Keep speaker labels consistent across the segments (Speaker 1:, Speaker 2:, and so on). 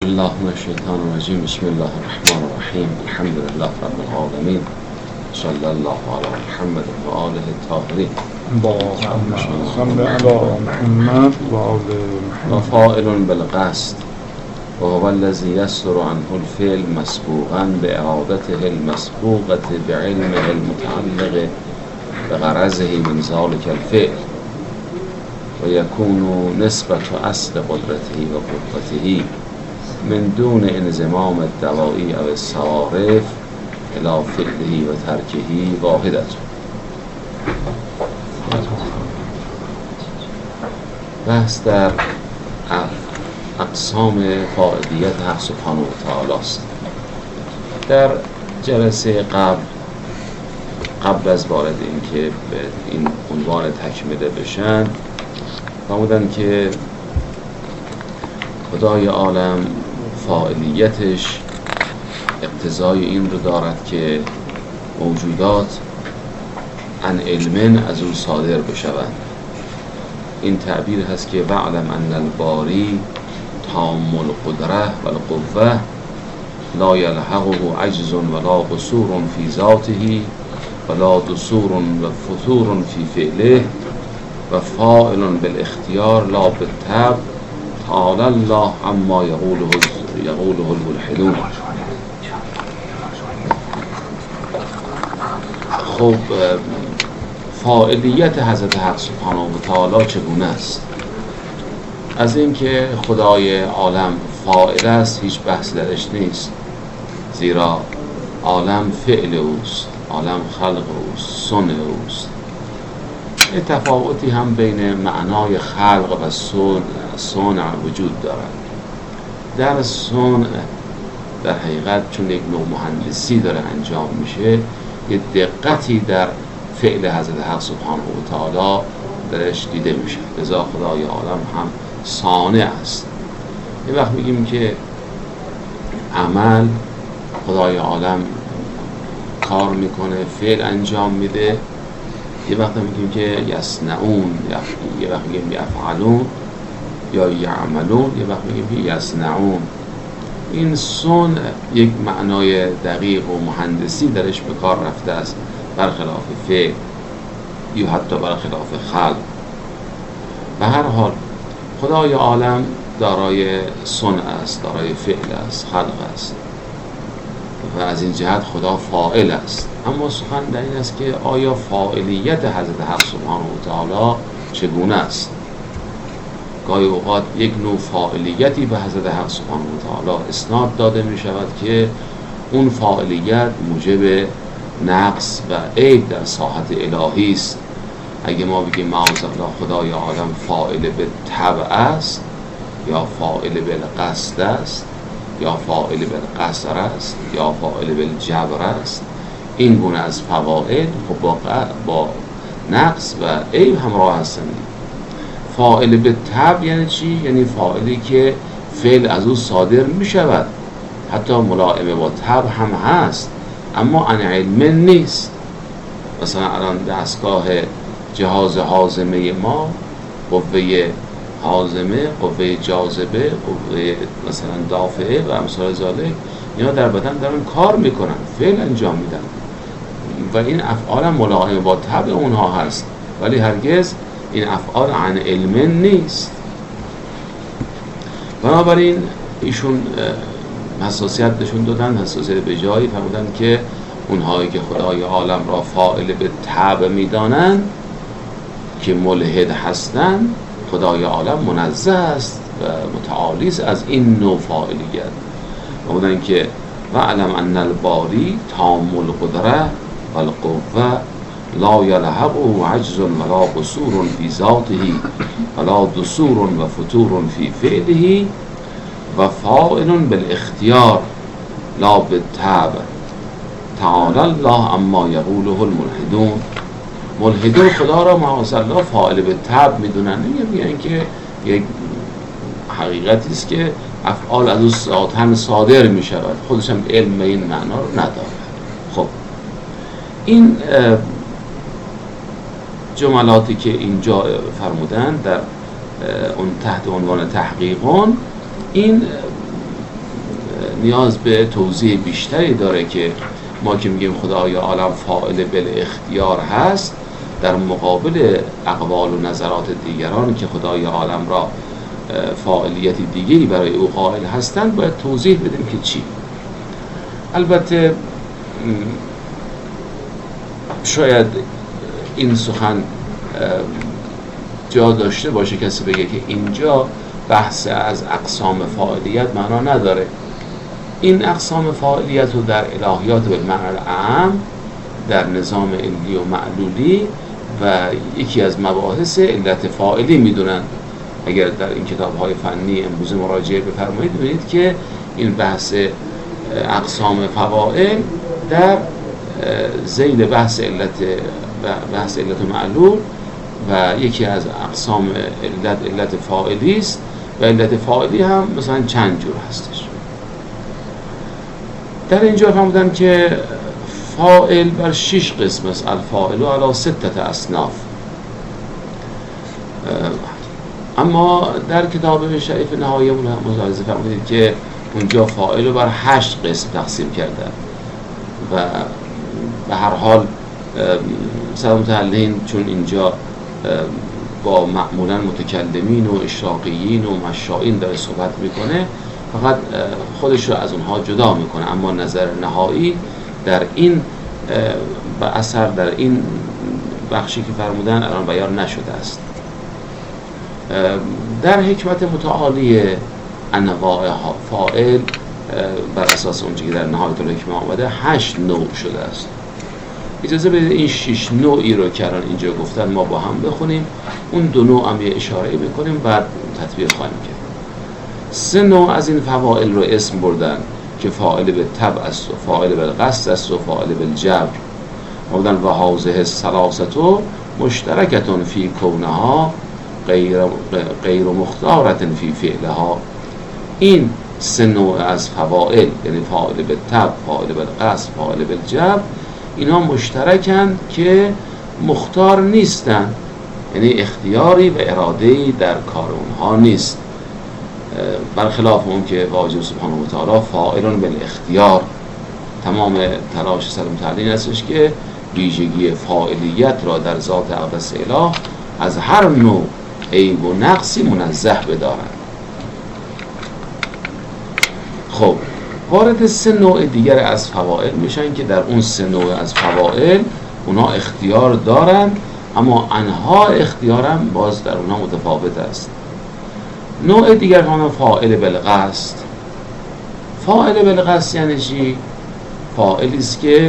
Speaker 1: الله من الشیطان الرجیم. بسم الله الرحمن الرحیم. الحمد لله رب العالمین. صلی الله علی محمد و آله الطاهرین.
Speaker 2: اللهم صل علی محمد و آل محمد.
Speaker 1: فاعل بالقصد و هو الذی یصدر عنه الفعل مسبوقا بإرادته المسبوقة بعلمه المتعلق بغرضه من ذلك الفعل و یکون نسبت اصل قدرته و قوته من دون انضمام الدواعی او الصوارف الى فعله و ترکه واحدت. بحث در اقسام فاعلیت حق سبحانه و تعالی است. در جلسه قبل از وارد این که به این عنوان تکمیله بشن فرمودن که خدای عالم فاعلیتش اقتضای این رو دارد که موجودات عن علم از او صادر بشوند. این تعبیر هست که وعلم ان الباری تام القدره و القوه لا یلحقه عجز ولا قصور فی ذاته ولا دسور و فتور فی فعله و فاعل بالاختیار لا بالطبع تعالی الله عما یقوله الملحدون. خب فاعلیت حضرت حق سبحانه و تعالی چگونه است؟ از اینکه خدای عالم فاعل است هیچ بحث درش نیست، زیرا عالم فعل اوست، عالم خلق اوست، صنع اوست. یه تفاوتی هم بین معنای خلق و صنع وجود دارد. در صنع در حقیقت چون یک نوع مهندسی داره انجام میشه، یه دقتی در فعل حضرت حق سبحانه و تعالی درش دیده میشه، لذا خدای عالم هم صانع است. یه وقت میگیم که عمل خدای عالم کار میکنه، فعل انجام میده. یه وقت میگیم که یصنعون، یه وقت میگیم یفعلون یا یعملون، یه وقت میگیم که یصنعون. این صنع یک معنای دقیق و مهندسی درش به کار رفته است، برخلاف فعل یا حتی برخلاف خلق. به هر حال خدای عالم دارای صنع است، دارای فعل است، خلق است و از این جهت خدا فاعل است. اما سخن در این است که آیا فاعلیت حضرت حق سبحانه و تعالی چگونه است؟ گاهی اوقات یک نوع فاعلیتی به حضرت حق سبحانه و تعالی اسناد داده می شود که اون فاعلیت موجب نقص و عیب در ساحت الهی است. اگه ما بگیم معاذالله خدای عالم فاعل به طبع است یا فاعل بالقصد است یا فاعل بالقصر است یا فاعل بالجبر است، این گونه از فواعل با نقص و عیب همراه هستند. فاعل به طبع یعنی چی؟ یعنی فاعلی که فعل از او صادر می شود، حتی ملائمه با طبع هم هست اما عن علم نیست. مثلا الان دستگاه جهاز هاضمه ما، قوه هاضمه، قوه جاذبه، قوه مثلا دافعه و امثال ذالک، اینا در بدن دارن کار میکنن، فعل انجام میدن و این افعال ملائمه با طبع اونها هست، ولی هرگز این افعال عن علم نیست. بنابراین ایشون حساسیت نشون دادن، حساسیت به جایی فرمودن که اونهایی که خدای عالم را فاعل به طبع میدانند که ملحد هستند، خدای عالم منزه است و متعالی است از این نوع فاعلیت. فرمودن که وعلم ان الباری تام القدره و القوه لا یلحقه عجز ولا قصور فی ذاته ولا دسور و فتور فی فعله و فاعل بالاختیار لا بالطبع تعالی الله اما یقوله الملحدون. ملحدون خدا را معاذالله فاعل به طبع میدونن، میگن که یک حقیقتی است که افعال از او ذاتاً صادر میشود، خودش هم علم این معنا رو نداره. خب این جملاتی که اینجا فرمودن در اون تحت عنوان تحقیقون، این نیاز به توضیح بیشتری داره که ما که میگیم خدای عالم فاعل بالاختیار هست، در مقابل اقوال و نظرات دیگران که خدای عالم را فاعلیت دیگری برای او قائل هستند باید توضیح بدیم که چی. البته شاید این سخن جا داشته باشه کسی بگه که اینجا بحث از اقسام فاعلیت معنا نداره. این اقسام فاعلیت رو در الهیات به معنی اعم، در نظام علی و معلولی و یکی از مباحث علت فاعلی میدونن. اگر در این کتاب‌های فنی امروز مراجعه بفرمایید ببینید که این بحث اقسام فواعل در ذیل بحث علت و معلول و یکی از اقسام علت فاعلی است و علت فاعلی هم مثلا چند جور هستش. در اینجا فهمیدن که فاعل بر 6 قسم است. الفاعل علی 6 اصناف. اما در کتاب شریف نهایی ملاحظه فرمودید که اونجا فاعل بر 8 قسم تقسیم کردن و به هر حال سلام متعلین چون اینجا با معمولا متکلمین و اشراقیین و مشائین داره صحبت میکنه، فقط خودش رو از اونها جدا میکنه، اما نظر نهایی در این به اثر در این بخشی که فرمودن الان بیان نشده است. در حکمت متعالی انواع فاعل بر اساس اونچه که در نهایت الحکمه آمده 8 نوع شده است. اجازه بدید این 6 نوعی رو که الان اینجا گفتن ما با هم بخونیم، اون 2 نوع هم یه اشاره بکنیم بعد تطبیق خواهیم کرد. 3 نوع از این فواعل رو اسم بردن که فاعل به طبع است و فاعل به قصد است و فاعل به جبر. بودن و هذه الثلاثه مشترکتون فی کونها غیر مختارة فی فعلها. این 3 نوع از فواعل یعنی فاعل به طبع، فاعل به قصد، فاعل به جبر، اینا مشترکن که مختار نیستن، یعنی اختیاری و اراده‌ای در کار اونها نیست، برخلاف اون که واجب سبحانه و تعالی فاعلون بالاختیار. تمام تلاش سلام تعلیم هستش که ویژگی فاعلیت را در ذات اقدس اله از هر نوع عیب و نقصی منزه بدارن. خب وارد 3 نوع دیگر از فواعل میشن که در اون 3 نوع از فواعل اونا اختیار دارن، اما انواع اختیارم باز در اونها متفاوت است. نوع دیگر هم فاعل بالقصد. فاعل بالقصد یعنی چی؟ فاعلی است که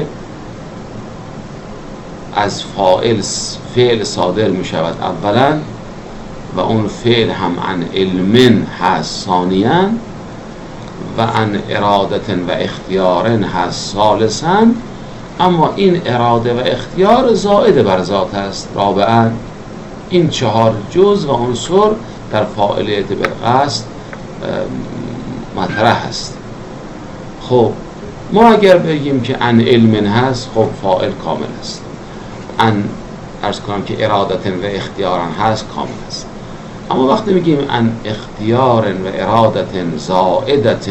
Speaker 1: از فاعل فعل صادر می شود اولا و اون فعل هم عن علم هست ثانیاً و عن ارادت و اختیار هست ثالثاً، اما این اراده و اختیار زائد بر ذات است رابعاً. این 4 جزء و عنصر در فاعلیت بالقصد مطرح است. خب ما اگر بگیم که عن علم هست، خب فاعل کامل است. عرض کنم که ارادت و اختیار هست کامل است. اما وقتی میگیم عن اختیار و ارادت زائدت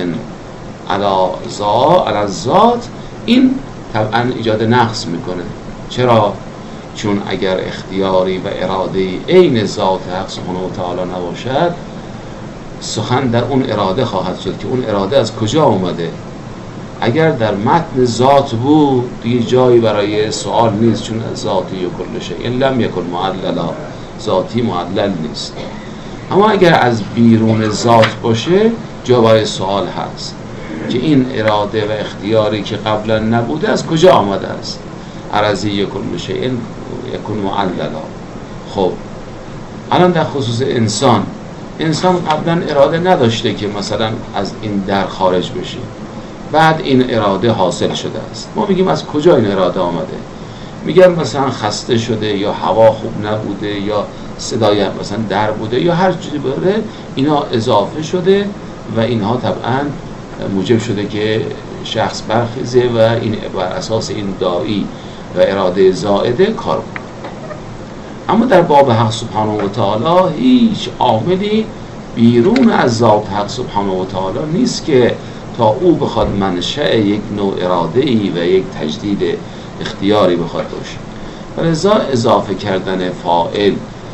Speaker 1: علی الذات، این طبعا ایجاد نقص میکنه. چرا؟ چون اگر اختیاری و اراده‌ای عین ذات حق سبحانه و تعالی نباشد، سخن در اون اراده خواهد شد که اون اراده از کجا اومده. اگر در متن ذات بود دیگه جایی برای سوال نیست، چون ذاتی و کل شیء لم یکن معللا، ذاتی معلل نیست. اما اگر از بیرون ذات باشه جا برای سوال هست که این اراده و اختیاری که قبلا نبوده از کجا آمده است. عرضی کل شیء یکون معللا. خب الان در خصوص انسان قبلا اراده نداشته که مثلا از این در خارج بشه، بعد این اراده حاصل شده است. ما میگیم از کجا این اراده آمده؟ میگن مثلا خسته شده یا هوا خوب نبوده یا صدای مثلا در بوده یا هر چیزی بوده، اینا اضافه شده و اینها طبعا موجب شده که شخص برخیزه و این بر اساس این داعی و اراده زائده کار کنه. اما در باب حق سبحانه و تعالی هیچ عاملی بیرون از ذات حق سبحانه و تعالی نیست که تا او بخواد منشأ یک نوع اراده‌ای و یک تجدید اختیاری بخواد باشه. ولذا اضافه کردن فاعل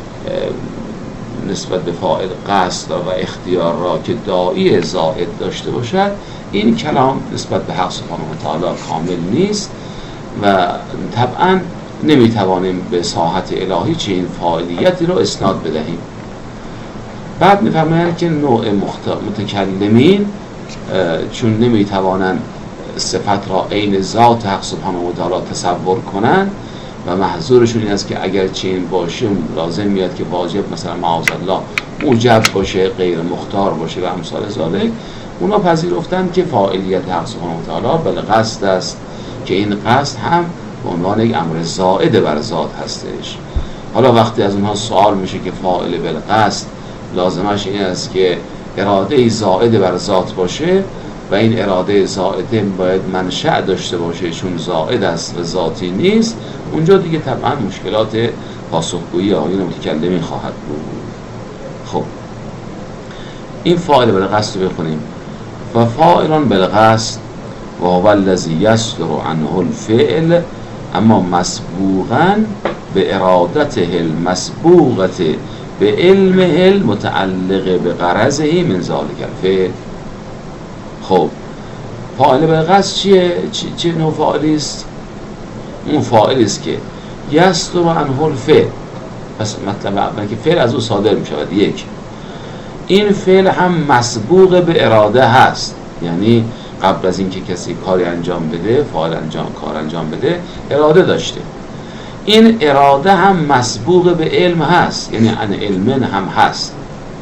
Speaker 1: نسبت به فاعل قصد و اختیار را که داعی زائد داشته باشد، این کلام نسبت به حق سبحانه و تعالی کامل نیست و طبعا نمیتوانیم به ساحت الهی چنین فاعلیتی رو اسناد بدهیم. بعد میفرمایند که نوع متکلمین چون نمیتوانند صفت را عین ذات حق سبحانه و تعالی تصور کنند و محظورشون این است که اگر چنین باشه لازم میاد که واجب مثلا معاذالله موجب باشه، غیر مختار باشه و امثال ذالک، اونا پذیرفتند که فاعلیت حق سبحانه و تعالی بالقصد است که این قصد هم به عنوان یک امر زائد بر ذات هستش. حالا وقتی از اونها سوال میشه که فاعل بالقصد لازمش این است که اراده زائد بر ذات باشه و این اراده زائده باید منشأ داشته باشه چون زائد است و ذاتی نیست، اونجا دیگه طبعا مشکلات پاسخگویی آیین متکلمین خواهد بود. خب این فاعل بالقصد رو بخونیم. و فاعلان بالقصد و هو الذی یصدر عنه الفعل اما مسبوقا به ارادته المسبوقه به علمه المتعلق به غرضه من ذلک الفعل. خب فاعل بالقصد چیه؟ چه نوع فاعلی است؟ اون فاعلی است که یصدر عنه الفعل، پس مطلب اول که فعل از او صادر می شود. یک، این فعل هم مسبوق به اراده هست، یعنی قبل از اینکه کسی کاری انجام بده، کار انجام بده، اراده داشته. این اراده هم مسبوق به علم هست، یعنی ان علمن هم هست،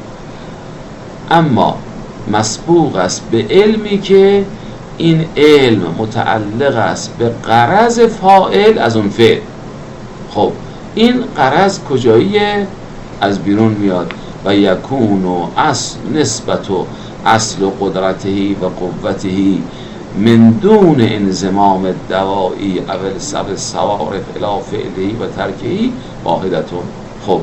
Speaker 1: اما مسبوق است به علمی که این علم متعلق است به غرض فاعل از اون فعل. خب این غرض کجاییه؟ از بیرون میاد. و یکون و نسبت و اصل و قدرته و قوته من دون انضمام الدوائی اول سبب سوارف الی فعله و ترکه واحدتون. خب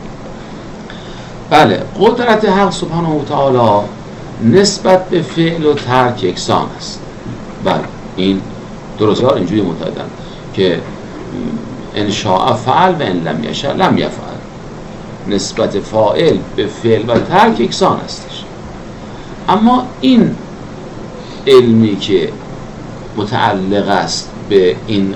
Speaker 1: بله، قدرت حق سبحانه و تعالی نسبت به فعل و ترک یکسان است. بله این درست اینجوری متعدن که ان شاء فعل و ان لم یشاء لم یفعل. نسبت فاعل به فعل و ترک یکسان استش، اما این علمی که متعلق است به این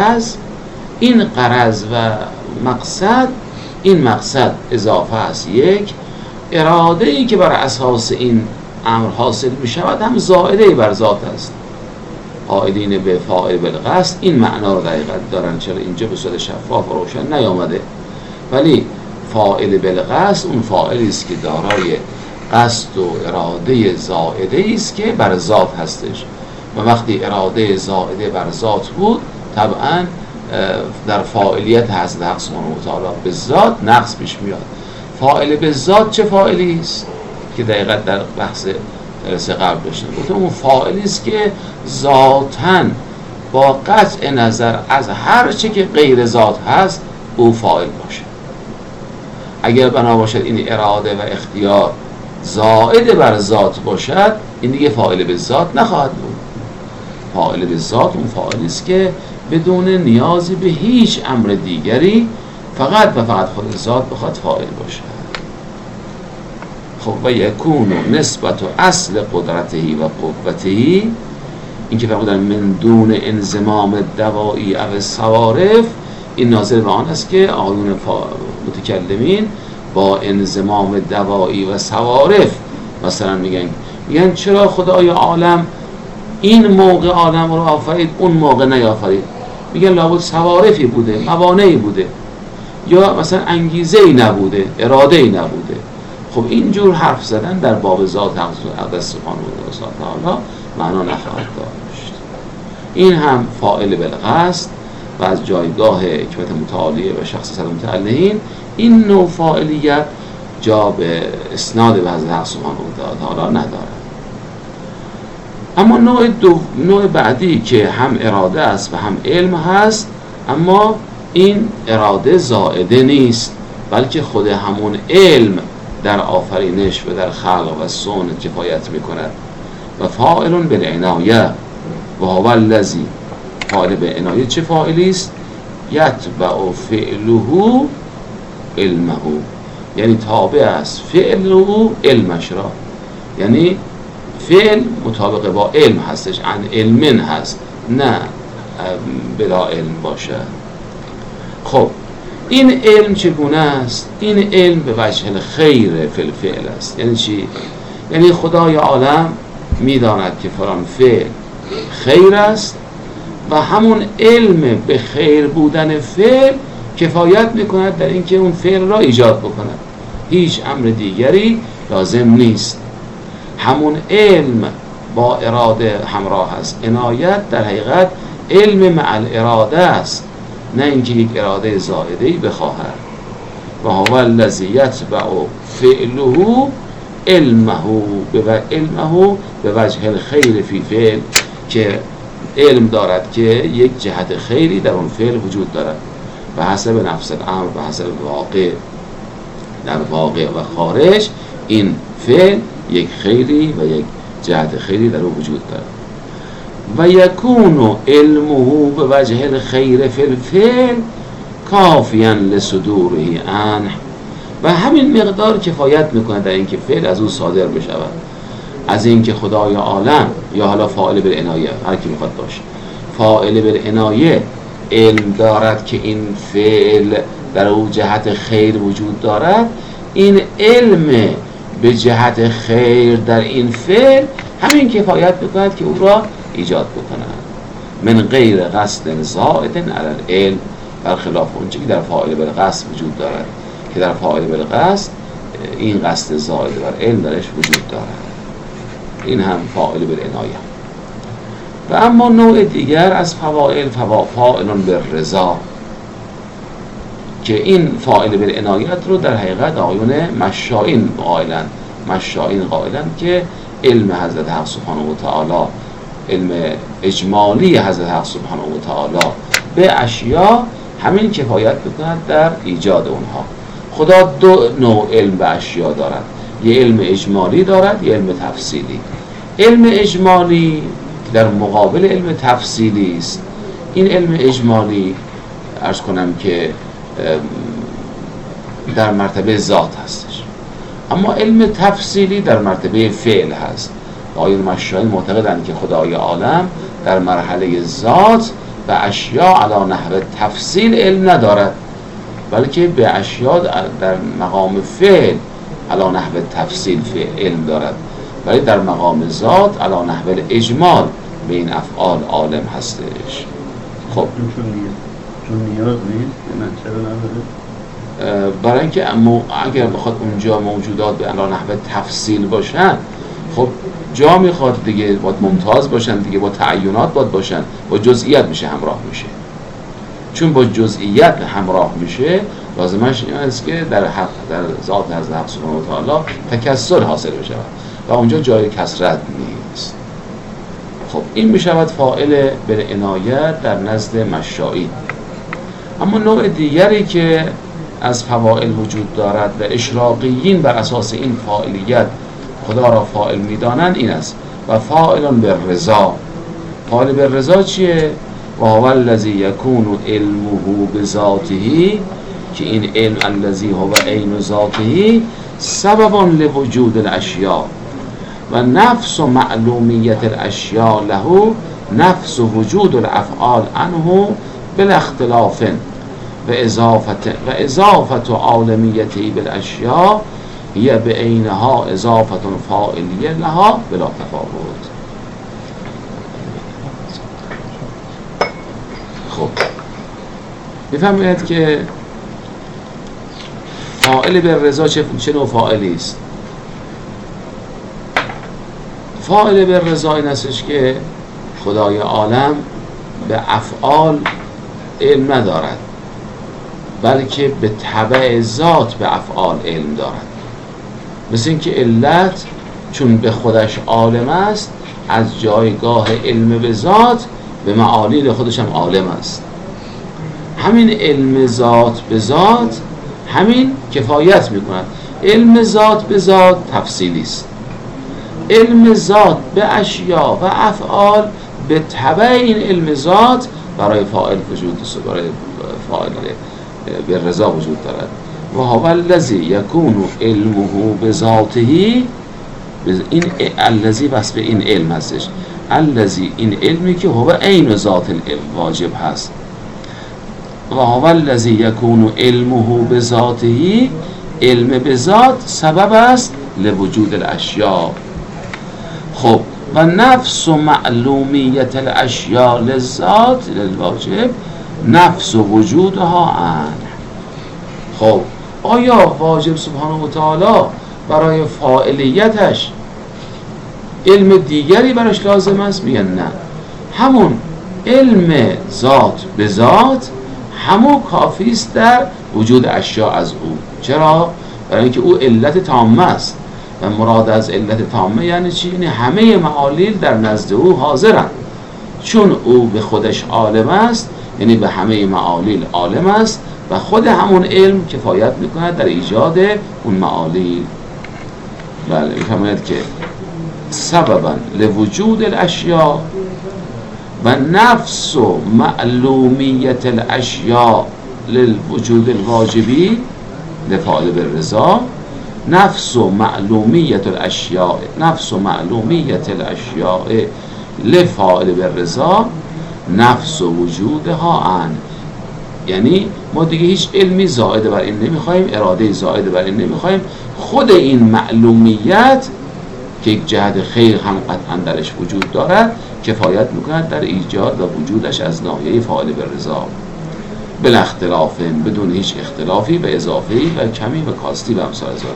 Speaker 1: غرض و مقصد، این مقصد اضافه است یک اراده‌ای که بر اساس این امر حاصل می شود هم زائده بر ذات است. قائلین به فاعل بالقصد این معنا رو دقیقت دارن، چرا اینجا به صورت شفاف و روشن نیامده، ولی فاعل بالقصد اون فاعلی است که دارای قصد و اراده زائده است که بر ذات هستش و وقتی اراده زائده بر ذات بود طبعا در فاعلیت حضرت حق سبحانه و تعالی به ذات نقص پیش میاد. فاعل به ذات چه فاعلی است که دقیقاً در بحث جلسه قبل داشتیم، گفتم اون فاعلی است که ذاتاً با قطع نظر از هر چه که غیر ذات هست او فاعل باشه. اگر بنا باشد این اراده و اختیار زائد بر ذات باشد، این دیگه فاعل به ذات نخواهد بود. فاعل به ذات اون فاعلی است که بدون نیازی به هیچ امر دیگری فقط و فقط خود ذات بخواد فاعل باشه. خب و یکون نسبت و اصل قدرته و قوته، این که فرمودن من دون انضمام دوائی او سوارف، این ناظر به آن است که آیون متکلمین با انضمام دوائی و سوارف مثلا میگن چرا خدای عالم این موقع عالم رو آفرید اون موقع نیافرید؟ میگن لابد سوارفی بوده، موانعی بوده، یا مثلا انگیزه‌ای نبوده، اراده‌ای نبوده. خب اینجور حرف زدن در باب ذات حق سبحانه و تعالی معنا نخواهد داشت. این هم فاعل بالقصد و از جایگاه حکمت متعالیه و شخصیت متعلقین این نوع فاعلیت جا به اسناد به حضرت حق سبحانه و تعالی نداره. اما نوع بعدی که هم اراده است و هم علم هست، اما این اراده زائده نیست بلکه خود همون علم در آفرینش و در خلق و صنع کفایت میکند و فاعل بالعنایه و هو الذی، فاعل به عنایه چه فاعلی است؟ یتبع فعله علمه، یعنی تابع است فعل او علمش را، یعنی فعل مطابق با علم هستش، عن علم هست، نه بلا علم باشه. خب این علم چگونه است؟ این علم به وجه الخیر فی الفعل است. یعنی چی؟ یعنی خدای عالم میداند که فلان فعل خیر است و همون علم به خیر بودن فعل کفایت میکند در اینکه اون فعل را ایجاد بکند، هیچ امر دیگری لازم نیست. همون علم با اراده همراه است. عنایت در حقیقت علم مع الاراده است، نه اینکه یک اراده زائده‌ای بخواهد. و هو الذی یتبع فعله علمه به وجه الخیر فی فعل، که علم دارد که یک جهت خیری در اون فعل وجود دارد و حسب نفس الامر و حسب واقع، در واقع و خارج این فعل یک خیری و یک جهت خیری در اون وجود دارد. و یکون علمه به وجه الخیر فی الفعل کافیا لصدوره عنه، و همین مقدار کفایت میکنه در اینکه فعل از او صادر بشود، از اینکه خدای عالم یا حالا فاعل بالعنایه هر کی میخواد باشه، فاعل بالعنایه علم دارد که این فعل در او جهت خیر وجود دارد، این علم به جهت خیر در این فعل همین کفایت میکند که او را ایجاد بکند، من غیر قصد زائد علی العلم، برخلاف اونچه که در فاعل بالقصد وجود دارد، که در فاعل بالقصد این قصد زائد بر علم درش وجود دارد. این هم فاعل بالعنایه. و اما نوع دیگر از فواعل فاعل بالرضا، که این فاعل بالعنایت رو در حقیقت آقایون مشائین قائلن که علم حضرت حق سبحانه و تعالی، علم اجمالی حضرت حق سبحانه و تعالی به اشیا همین کفایت بکند در ایجاد اونها. خدا دو نوع علم به اشیا دارد، یه علم اجمالی دارد، یه علم تفصیلی. علم اجمالی در مقابل علم تفصیلی است. این علم اجمالی عرض کنم که در مرتبه ذات هستش، اما علم تفصیلی در مرتبه فعل هست. آیون مشایخ معتقدند که خدای عالم در مرحله ذات به اشیا علی نحو تفصیل علم ندارد، بلکه به اشیا در مقام فعل علی نحو تفصیل علم دارد، ولی در مقام ذات علی نحو اجمال به این افعال عالم هستش. خب
Speaker 3: چون نیاز نیست که منشأ نداره،
Speaker 1: برای اینکه اگر بخواد اونجا موجودات به علی نحو تفصیل باشن، خب جا میخواد دیگه، باید ممتاز باشن دیگه، با تعینات باید باشن، با جزئیات میشه همراه میشه. چون با جزئیات همراه میشه لازمش این است که در ذات حضرت حق سبحانه و تعالی تکثر حاصل بشه و اونجا جای کثرت نیست. خب این میشود فاعل بالعنایه در نزد مشائین. اما نوع دیگری که از فواعل وجود دارد و اشراقیین بر اساس این فاعلیت خدا را فاعل میدانند این است و فاعل بالرضا. فاعل بالرضا چیه؟ و هو الذی یکون علمه بذاته، که این علم الذی هو عین ذاته سبب لوجود الاشیاء و نفس معلومیت الاشیاء له نفس وجود الافعال عنه بالاختلاف و اضافت عالمیته بالاشیاء هي بعینها اضافت فاعلیه لها بلا تفاوت. خب بفهمید که فاعل بالرضا چه نوع فاعلی است. فاعل بالرضا این استش که خدای عالم به افعال علم ندارد، بلکه به تبع ذات به افعال علم دارد. مثل اینکه علت چون به خودش عالم است، از جایگاه علم به ذات به معالیل خودش هم عالم است. همین علم ذات به ذات همین کفایت میکند. علم ذات به ذات تفصیلی است، علم ذات به اشیا و افعال به تبع این علم ذات برای فاعل وجود داره، برای فاعل به رضا وجود دارد. و هو الذی یکون علمه بذاته، این الذی وصف این علم هستش، الذی این علمی که هو عین ذات العلم واجب هست. و هو الذی یکون علمه بذاته، علم به ذات سبب است لوجود الاشیاء. خب و نفس و معلومیت الاشیاء للذات للواجب نفس و وجودها عنه. خب آیا واجب سبحانه و تعالی برای فاعلیتش علم دیگری براش لازم است؟ میگن نه، همون علم ذات به ذات همون کافی است در وجود اشیاء از او. چرا؟ برای اینکه او علت تامه است و مراد از علت تامه یعنی چی؟ یعنی همه معالیل در نزد او حاضرند، چون او به خودش عالم است، یعنی به همه معالیل عالم است و خود همون علم کفایت میکند در ایجاد اون معالیل. بله میفهمید که سببا لوجود الاشیاء و نفس و معلومیت الاشیاء للوجود الواجبی لفاعل بالرضا، نفس و معلومیت الاشیاء، نفس و معلومیت الاشیاء لفاعل بالرضا نفس و وجودها عن. یعنی ما دیگه هیچ علمی زائد بر این نمیخوایم، اراده زائد بر این نمیخوایم، خود این معلومیت که یک جهت خیر هم قطعا درش وجود دارد کفایت میکند در ایجاد و وجودش از ناحیه فاعل بالرضا، بلا اختلاف، بدون هیچ اختلافی و اضافه‌ای و کمی و کاستی و امثال ذالک.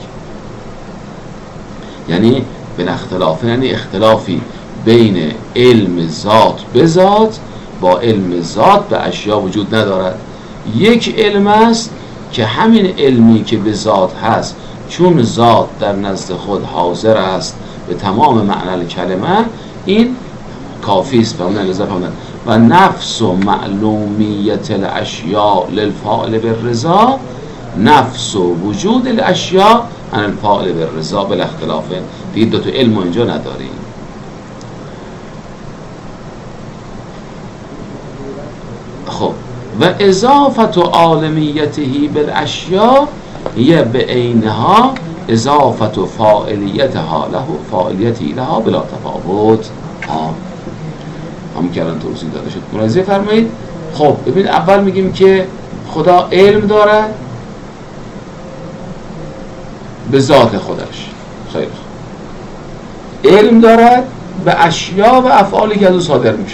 Speaker 1: یعنی بلا اختلاف یعنی اختلافی بین علم ذات به ذات با علم ذات به اشیا وجود ندارد. یک علم است که همین علمی که به ذات هست، چون ذات در نزد خود حاضر است به تمام معنی کلمه، این کافی است. و نفس و معلومیت الاشیاء للفاعل بالرضا نفس و وجود الاشیاء عن الفاعل بالرضا بلا اختلاف. دیگه دو تا علم اینجا نداریم. خب و اضافت و عالمیته بالاشیاء هي بعینها اضافت و فاعلیتها له فاعلیتی لها بلا تفاوت. همون که الان توضیح داده شد ملاحظه فرمایید. خب ببین اول میگیم که خدا علم داره به ذات خودش، خیلی خوب، علم داره به اشیا و افعالی که از او صادر میشه.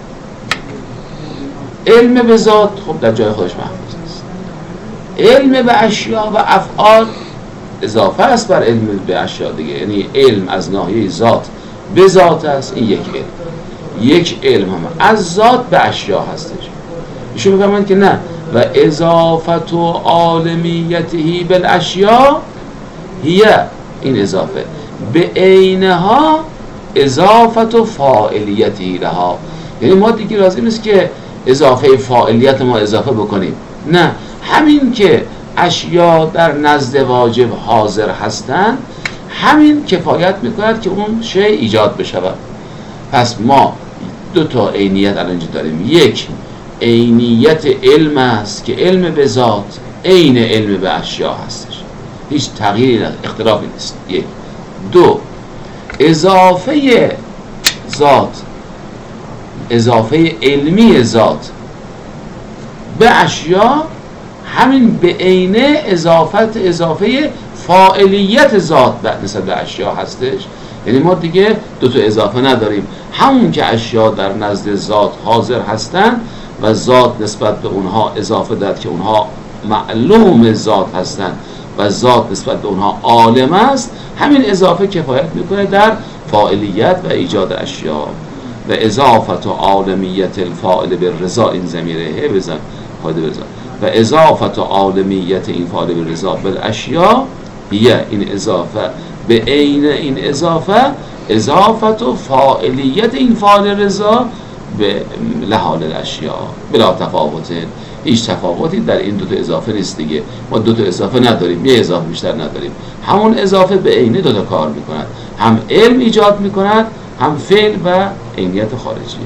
Speaker 1: علم به ذات خب در جای خودش محفوظ است، علم به اشیا و افعال اضافه است بر علم به اشیا دیگه، یعنی علم از ناحیه ذات به ذات است. این یک علم، یک علم هم از ذات به اشیا هستش. ایشون میگن که نه، و اضافت و عالمیته بالاشیا هی، این اضافه به عینها اضافت و فاعلیتی لها، یعنی ما دیگه لازم نیست که اضافه فاعلیت ما اضافه بکنیم، نه، همین که اشیا در نزد واجب حاضر هستند همین کفایت میکند که اون شی ایجاد بشود. پس ما دو تا عینیت الان اینجا داریم، یک عینیت علم است که علم به ذات عین علم به اشیا هستش، هیچ تغییر اختلافی نیست. یک. دو، اضافه ذات، اضافه علمی ذات به اشیا همین به عین اضافه فاعلیت ذات نسبت به اشیا هستش. یعنی ما دیگه دو تا اضافه نداریم، همون که اشیا در نزد ذات حاضر هستند و ذات نسبت به اونها اضافه داد که اونها معلوم ذات هستند و ذات نسبت به اونها عالم است، همین اضافه کفایت میکنه در فاعلیت و ایجاد اشیا. و اضافت و عالمیت الفاعل بالرضا، این ضمیره بزن فایده بزن، و اضافت و عالمیت این فاعل بالرضا بالاشیا هی، این اضافه به عین این اضافه اضافت و فاعلیت این فاعل رضا به لحال الاشیاء بلا تفاوت، هیچ تفاوتی در این دوتا اضافه نیست دیگه. ما دوتا اضافه نداریم، یه اضافه بیشتر نداریم. همون اضافه به عینه دوتا کار میکند، هم علم ایجاد میکند، هم فعل و عینیت خارجیه.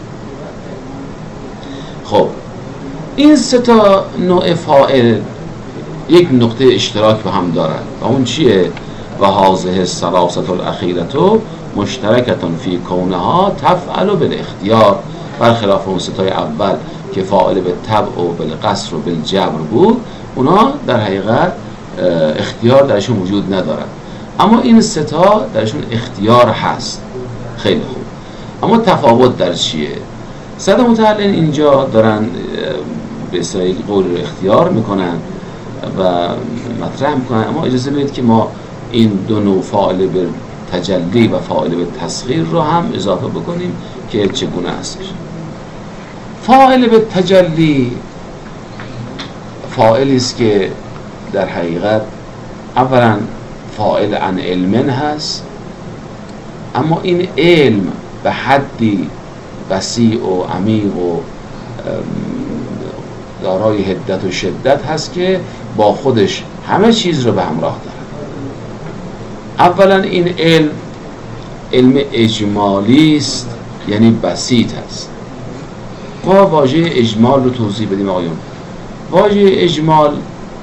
Speaker 1: خب این سه تا نوع فاعل یک نقطه اشتراک با هم دارند و اون چیه؟ و هذه الثلاثه الاخیره مشترکه فی کونها تفعل بالاختیار، برخلاف اون سه تای اول که فاعل به طبع و بالقصر و بالجبر بود، اونا در حقیقت اختیار درشون وجود ندارد. اما این سه تا درشون اختیار هست. خیلی خوب. اما تفاوت در چیه؟ صد متعلن اینجا دارن به اصطلاح قول رو اختیار میکنن و مطرح میکنن، اما اجازه بدید که ما این دو نوع فاعل به تجلی و فاعل به تسخیر رو هم اضافه بکنیم که چگونه هستش. فاعل به تجلی فاعلی است که در حقیقت اولا فاعل عن علم هست، اما این علم به حدی وسیع و عمیق و دارای حدت و شدت هست که با خودش همه چیز رو به همراه داره. اولا این علم اجمالی است، یعنی بسیط است. ما واژه اجمال رو توضیح بدیم آقایون. واژه اجمال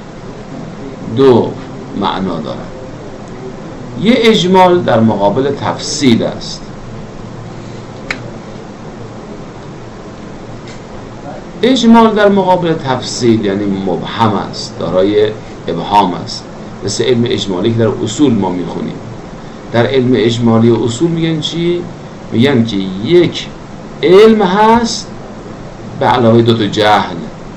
Speaker 1: دو معنا دارد. یه اجمال در مقابل تفصیل است. اجمال در مقابل تفصیل یعنی مبهم است، دارای ابهام است. مثل علم اجمالی که در اصول ما میخونیم. در علم اجمالی و اصول میگن چی؟ میگن که یک علم هست به علاوه دو تا جهل.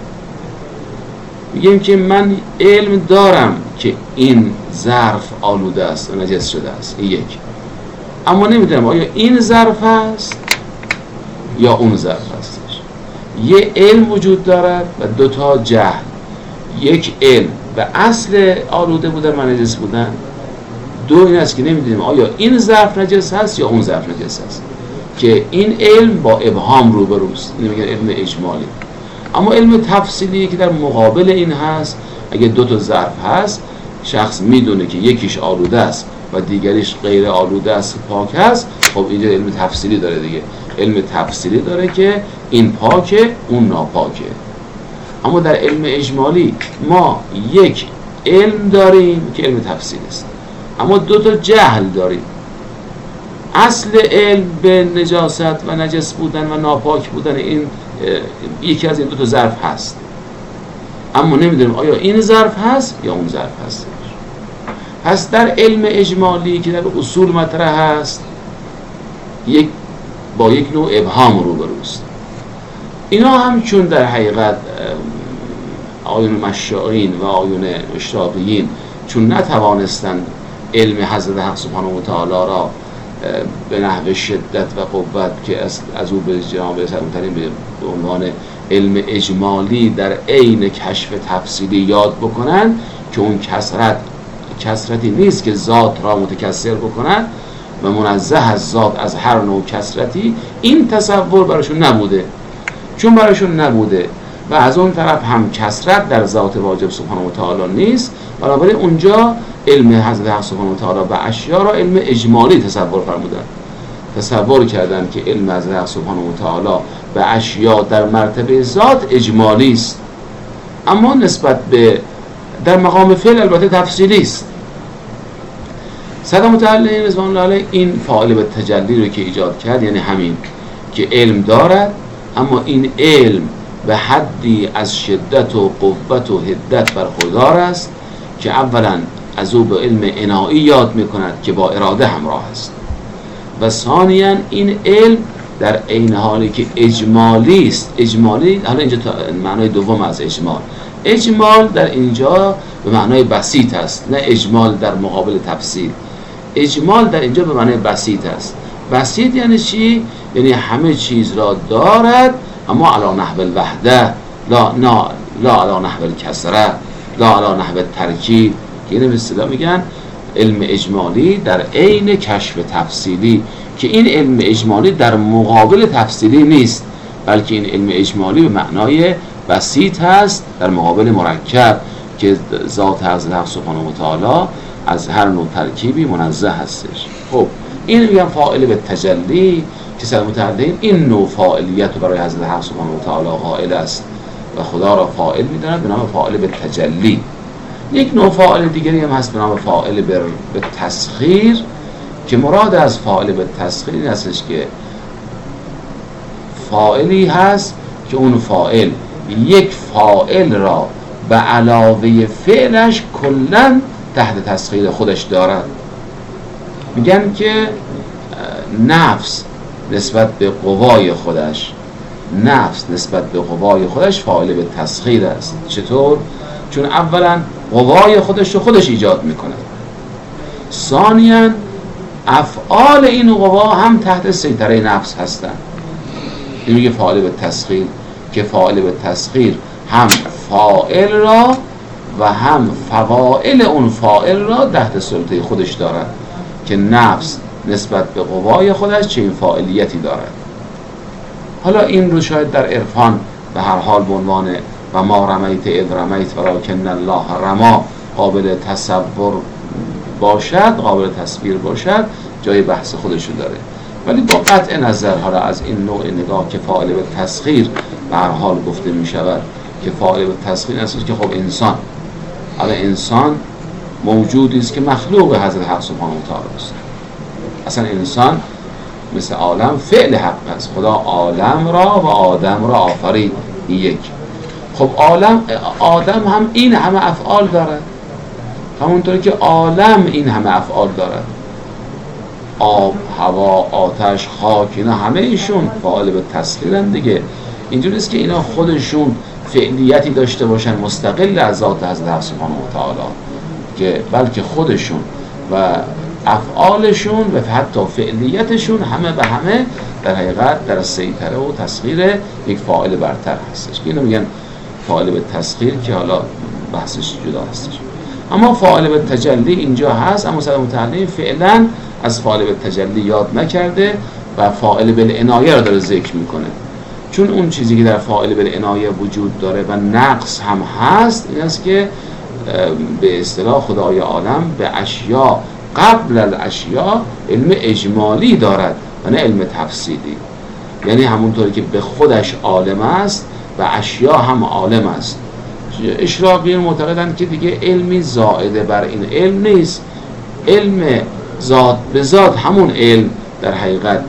Speaker 1: میگیم که من علم دارم که این ظرف آلوده است و نجس شده است، این یک. اما نمیدونم آیا این ظرف است یا اون ظرف هستش. یه علم وجود دارد و دو تا جهل. یک علم به اصل آلوده بودن و نجس بودن، دو این است که نمیدونیم آیا این ظرف نجس هست یا اون ظرف نجس هست، که این علم با ابهام روبروست. این میگن علم اجمالی. اما علم تفصیلی که در مقابل این هست، اگه دو تا ظرف هست، شخص میدونه که یکیش آلوده است و دیگریش غیر آلوده است، پاک هست. خب اینجا علم تفصیلی داره دیگه. علم تفصیلی داره که این پاکه اون ناپاکه. اما در علم اجمالی ما یک علم داریم که علم تفصیلی است، اما دو تا جهل داریم. اصل علم به نجاست و نجس بودن و ناپاک بودن این یکی از این دو تا ظرف هست، اما نمیدونیم آیا این ظرف هست یا اون ظرف هست. پس در علم اجمالی که در اصول مطرح هست، با یک نوع ابهام روبروست. اینا هم چون در حقیقت آیون مشائین و آیون اشراقیین چون نتوانستند علم حضرت حق سبحانه و تعالی را به نحو شدت و قوت که از او به جناب سلمترین به عنوان علم اجمالی در عین کشف تفصیلی یاد بکنن، که اون کثرتی نیست که ذات را متکثر بکنن و منزه از ذات از هر نوع کثرتی، این تصور براشون نبوده. چون براشون نبوده و از اون طرف هم کثرت در ذات واجب سبحانه و تعالی نیست، بنابراین اونجا علم حضرت حق سبحانه و تعالی به اشیاء را علم اجمالی تصور فرمودن. تصور کردن که علم حضرت حق سبحانه و تعالی به اشیاء در مرتبه ذات اجمالی است، اما نسبت به در مقام فعل البته تفصیلی است. صد متعلق رضوان الله علیه این فاعل به تجلی رو که ایجاد کرد، یعنی همین که علم دارد، اما این علم به حدی از شدت و قوت و حدت برخوردار است که اولا از او به علم انایی یاد میکند که با اراده همراه است، و ثانیاً این علم در عین حالی که اجمالی است. اجمالی حالا اینجا معنای دوم از اجمال در اینجا به معنای بسیط است، نه اجمال در مقابل تفصیل. اجمال در اینجا به معنای بسیط است. بسیط یعنی چی؟ یعنی همه چیز را دارد، اما علی نحو الوحده، لا علی نحو الکثره، لا علی نحو الترکیب، که اینو به اصطلاح میگن علم اجمالی در عین کشف تفصیلی، که این علم اجمالی در مقابل تفصیلی نیست، بلکه این علم اجمالی به معنای بسیط هست در مقابل مرکب که ذات حضرت سبحانه و تعالی از هر نوع ترکیبی منزه هستش. خب این میگم فاعل به تجلی که سر متعلقین این نوع فاعلیت رو برای حضرت حق سبحانه و تعالی قائل است و خدا را فاعل می‌داند به نام فاعل به تجلی. یک نوع فاعل دیگری هم هست به نام فاعل به تسخیر، که مراد از فاعل به تسخیر این هستش که فاعلی هست که اون فاعل یک فاعل را به علاوه فعلش کلاً تحت تسخیر خودش دارد. میگن که نفس نسبت به قوای خودش فاعل به تسخیر است. چطور؟ چون اولا قوای خودش رو خودش ایجاد میکنه، ثانیاً افعال این قوا هم تحت سیطره نفس هستند. این میگه فاعل به تسخیر، که فاعل به تسخیر هم فاعل را و هم فواعل اون فاعل را تحت سلطه خودش دارد، که نفس نسبت به قوای خودش چنین فاعلیتی دارد. حالا این رو شاید در عرفان به هر حال به عنوان و ما رمیت اذ رمیت ولکن الله رما قابل تصور باشد، قابل تصویر باشد، جای بحث خودشو داره. ولی با قطع نظر حالا از این نوع نگاه که فاعل به تسخیر به هر حال گفته می شود که فاعل به تسخیر است که خب انسان موجودی است که مخلوق حضرت حق سبحانه و تعالی است. اصلا انسان مثل عالم فعل حق است. خدا عالم را و آدم را آفرید، این یک. خب آدم هم این همه افعال دارد، همونطوری که عالم این همه افعال دارد. آب، هوا، آتش، خاک، اینا همه ایشون فاعل به تسخیرن دیگه. اینجوری است که اینا خودشون فعلیتی داشته باشن مستقل از ذات حضرت سبحانه و تعالی، که بلکه خودشون و افعالشون و حتی فعلیتشون همه به همه در حقیقت در سیطره و تسخیر یک فاعل برتر هستش، که اینو میگن فاعل به تسخیر، که حالا بحثش جدا هستش. اما فاعل به تجلی اینجا هست، اما صد متعلم فعلا از فاعل به تجلی یاد نکرده و فاعل بالعنایه رو داره ذکر میکنه، چون اون چیزی که در فاعل بالعنایه وجود داره و نقص هم هست این است که به اصطلاح خدای عالم به اشیا قبل الاشیا علم اجمالی دارد و نه علم تفصیلی. یعنی همونطوری که به خودش عالم است و اشیا هم عالم است. اشراقیون معتقدند که دیگه علمی زائده بر این علم نیست، علم ذات به ذات همون علم در حقیقت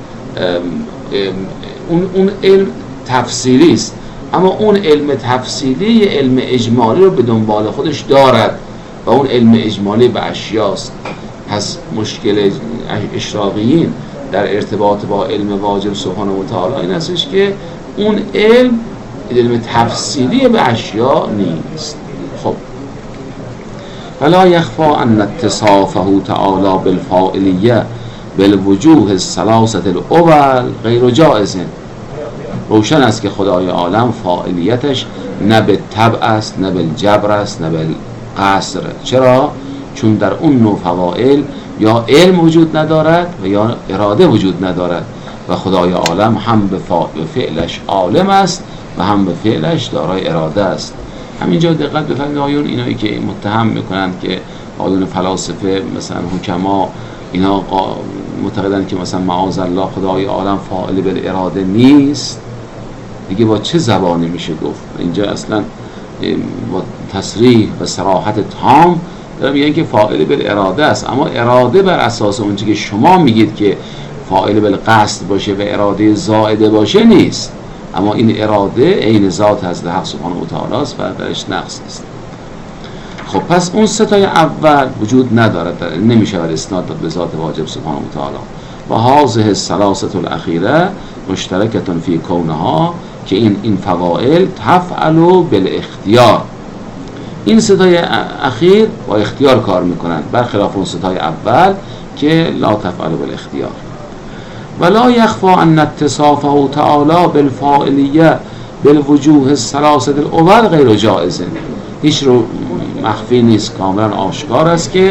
Speaker 1: اون علم تفصیلی است، اما اون علم تفصیلی علم اجمالی رو به دنبال خودش دارد و اون علم اجمالی به اشیاست. پس مشکل اشراقیین در ارتباط با علم واجب سبحانه و تعالی این هستش که اون علم تفصیلی به اشیا نیست. خب فلا یخفى ان اتصافه تعالی بالفاعلیه بالوجوه الثلاثه الاول غیر جائز. روشن است که خدای عالم فاعلیتش نه به طبع است، نه به جبر است، نه به قصر. چرا؟ چون در اون نوع فواعل یا علم وجود ندارد و یا اراده وجود ندارد و خدای عالم هم به فعلش عالم است و هم به فعلش دارای اراده است. همینجا دقت بفرمایید آیون اینایی که متهم میکنند که آیون فلاسفه مثلا حکما اینا معتقدند که مثلا معاذ الله خدای عالم فاعل بالاراده نیست، دیگه با چه زبانی میشه گفت؟ اینجا اصلا با تصریح و صراحت تام دارم میگن که فاعل بالاراده است، اما اراده بر اساس اونچه که شما میگید که فاعل بالقصد باشه و اراده زائده باشه نیست، اما این اراده عین ذات حضرت حق سبحانه و تعالی است و درش نقص نیست. خب پس اون ستای اول وجود ندارد، نمیشه بر اسناد به ذات واجب سبحانه و تعالی. و هذه الثلاثه الاخیره مشترکه فی کونها، که این فواعل تفعل بالاختیار. این ستای اخیر با اختیار کار میکنند، برخلاف اون ستای اول که لا تفعل بالاختیار. ولا یخفى ان اتصافه تعالی بالفاعلیه بالوجوه الثلاثه الاول غیر جائز. هیچ رو مخفی نیست، کاملا آشکار است که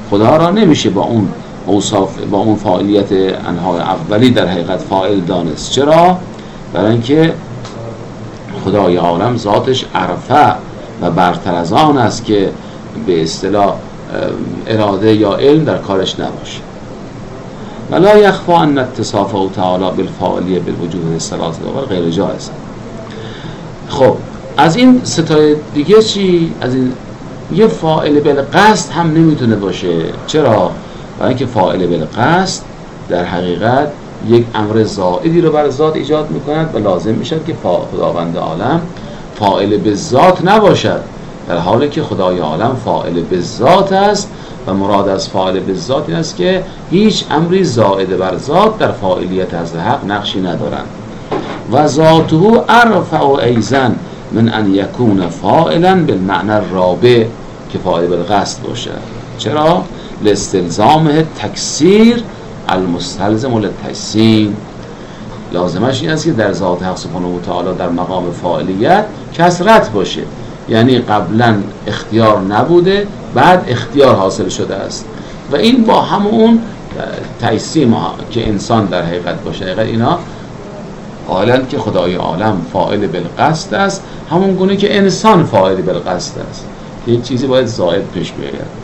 Speaker 1: خدا را نمیشه با اون اوصاف، با اون فاعلیت انواع اولی در حقیقت فاعل دانست. چرا؟ برای اینکه خدای عالم ذاتش ارفع و برتر از آن است که به اصطلاح اراده یا علم در کارش نباشه. ولا یخفی ان اتصافه تعالی بالفاعلیه بالوجود الثلاثه غیر جایز. خب از این ستای دیگه چی؟ از این یه فاعل بالقصد هم نمیتونه باشه. چرا؟ برای اینکه فاعل بالقصد در حقیقت یک امر زائدی رو بر ذات ایجاد میکند و لازم میشد که خداوند عالم فاعل به ذات نباشد، در حالی که خدای عالم فاعل به ذات است و مراد از فاعل به ذات این است که هیچ امری زائد بر ذات در فاعلیت از حق نقشی ندارند. و ذاته ارفع ایضا من ان یکون فاعلا بالمعنى الرابع که فاعل بالقصد باشه. چرا؟ لاستلزامه تکثیر المستلزم للتجسیم. لازمش این است که در ذات حق سبحانه و تعالی در مقام فاعلیت کثرت باشه، یعنی قبلا اختیار نبوده بعد اختیار حاصل شده است و این با همون تجسیم که انسان در حقیقت باشه. حقیقت اینا حالا که خدای عالم فاعل بالقصد است، همون گونه که انسان فاعل بالقصد است که این چیزی باید زائد پیش بیاید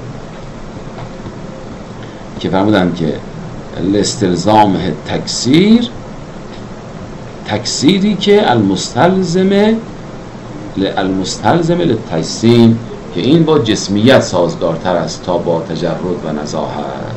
Speaker 1: که فرمودن که لاستلزام تکثیری که المستلزم للتجسیم که این با جسمیت سازگارتر است تا با تجرد و نزاهت.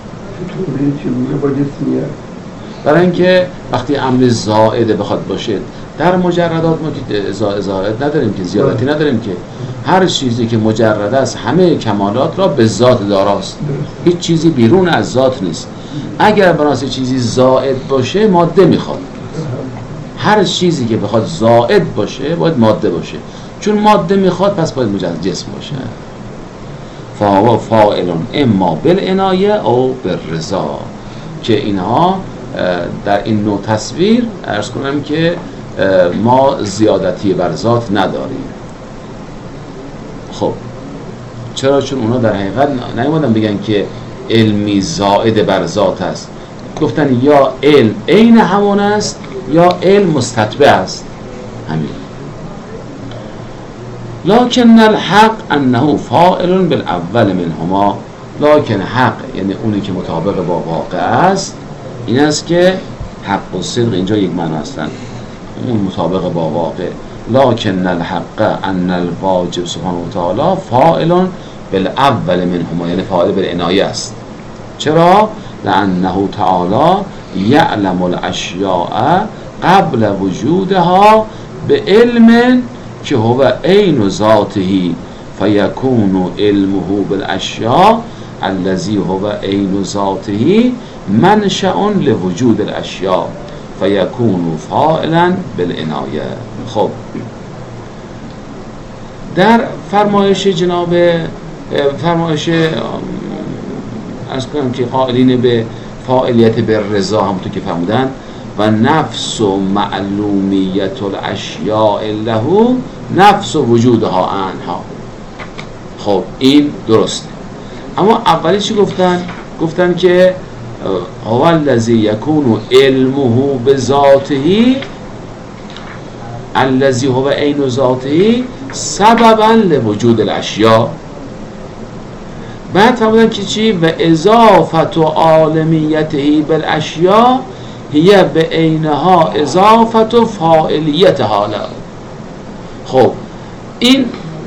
Speaker 1: برای اینکه وقتی امر زائد بخواد باشه در مجردات ما که زائد نداریم که زیادتی نداریم که هر چیزی که مجرد است همه کمالات را به ذات داراست، هیچ چیزی بیرون از ذات نیست. اگر بناسه چیزی زائد باشه ماده میخواد، هر چیزی که بخواد زائد باشه باید ماده باشه، چون ماده میخواد پس باید مجرد جسم باشه. فهو فاعل اما بالعنایه او بالرضا که اینها در این نوع تصویر عرض کنم که ما زیادتی بر ذات نداریم. خب چرا؟ چون اونا در حقیقت نیومدن بگن که علمی زائد بر ذات است، گفتن یا علم عین همان است یا علم مستتبع است. همین. لکن الحق انه فاعل بالاول منهما، لکن حق یعنی اونی که مطابق با واقع است این است که حق و صدق اینجا یک معنی هستند، اون مطابق با واقع. لکن الحق ان الواجب سبحانه و تعالی فاعل بالاول منهما، یعنی فاعل بالعنایه است. چرا؟ لانه تعالی یعلم الاشیاء قبل وجودها بعلم که هو عین ذاته فیکون علمه بالاشیاء الذی هو عین ذاته منشأ لوجود الاشیاء فیکون فاعلا بالعنایه. خب در فرمایش جناب فرمایش از کنم که قائلین به فاعلیت بالرضا همونطور که فرمودن و نفس و معلومیت الاشیاء له نفس و وجودها عنها. خب این درسته، اما اولی چی گفتن؟ گفتن که هو الذی یکون علمه بذاته الذی هو عین ذاته سببا لوجود الاشیاء. بعد فرمودن که چی؟ و اضافت و عالمیته بالاشیاء هی به عینها اضافت و فاعلیتها له. خب این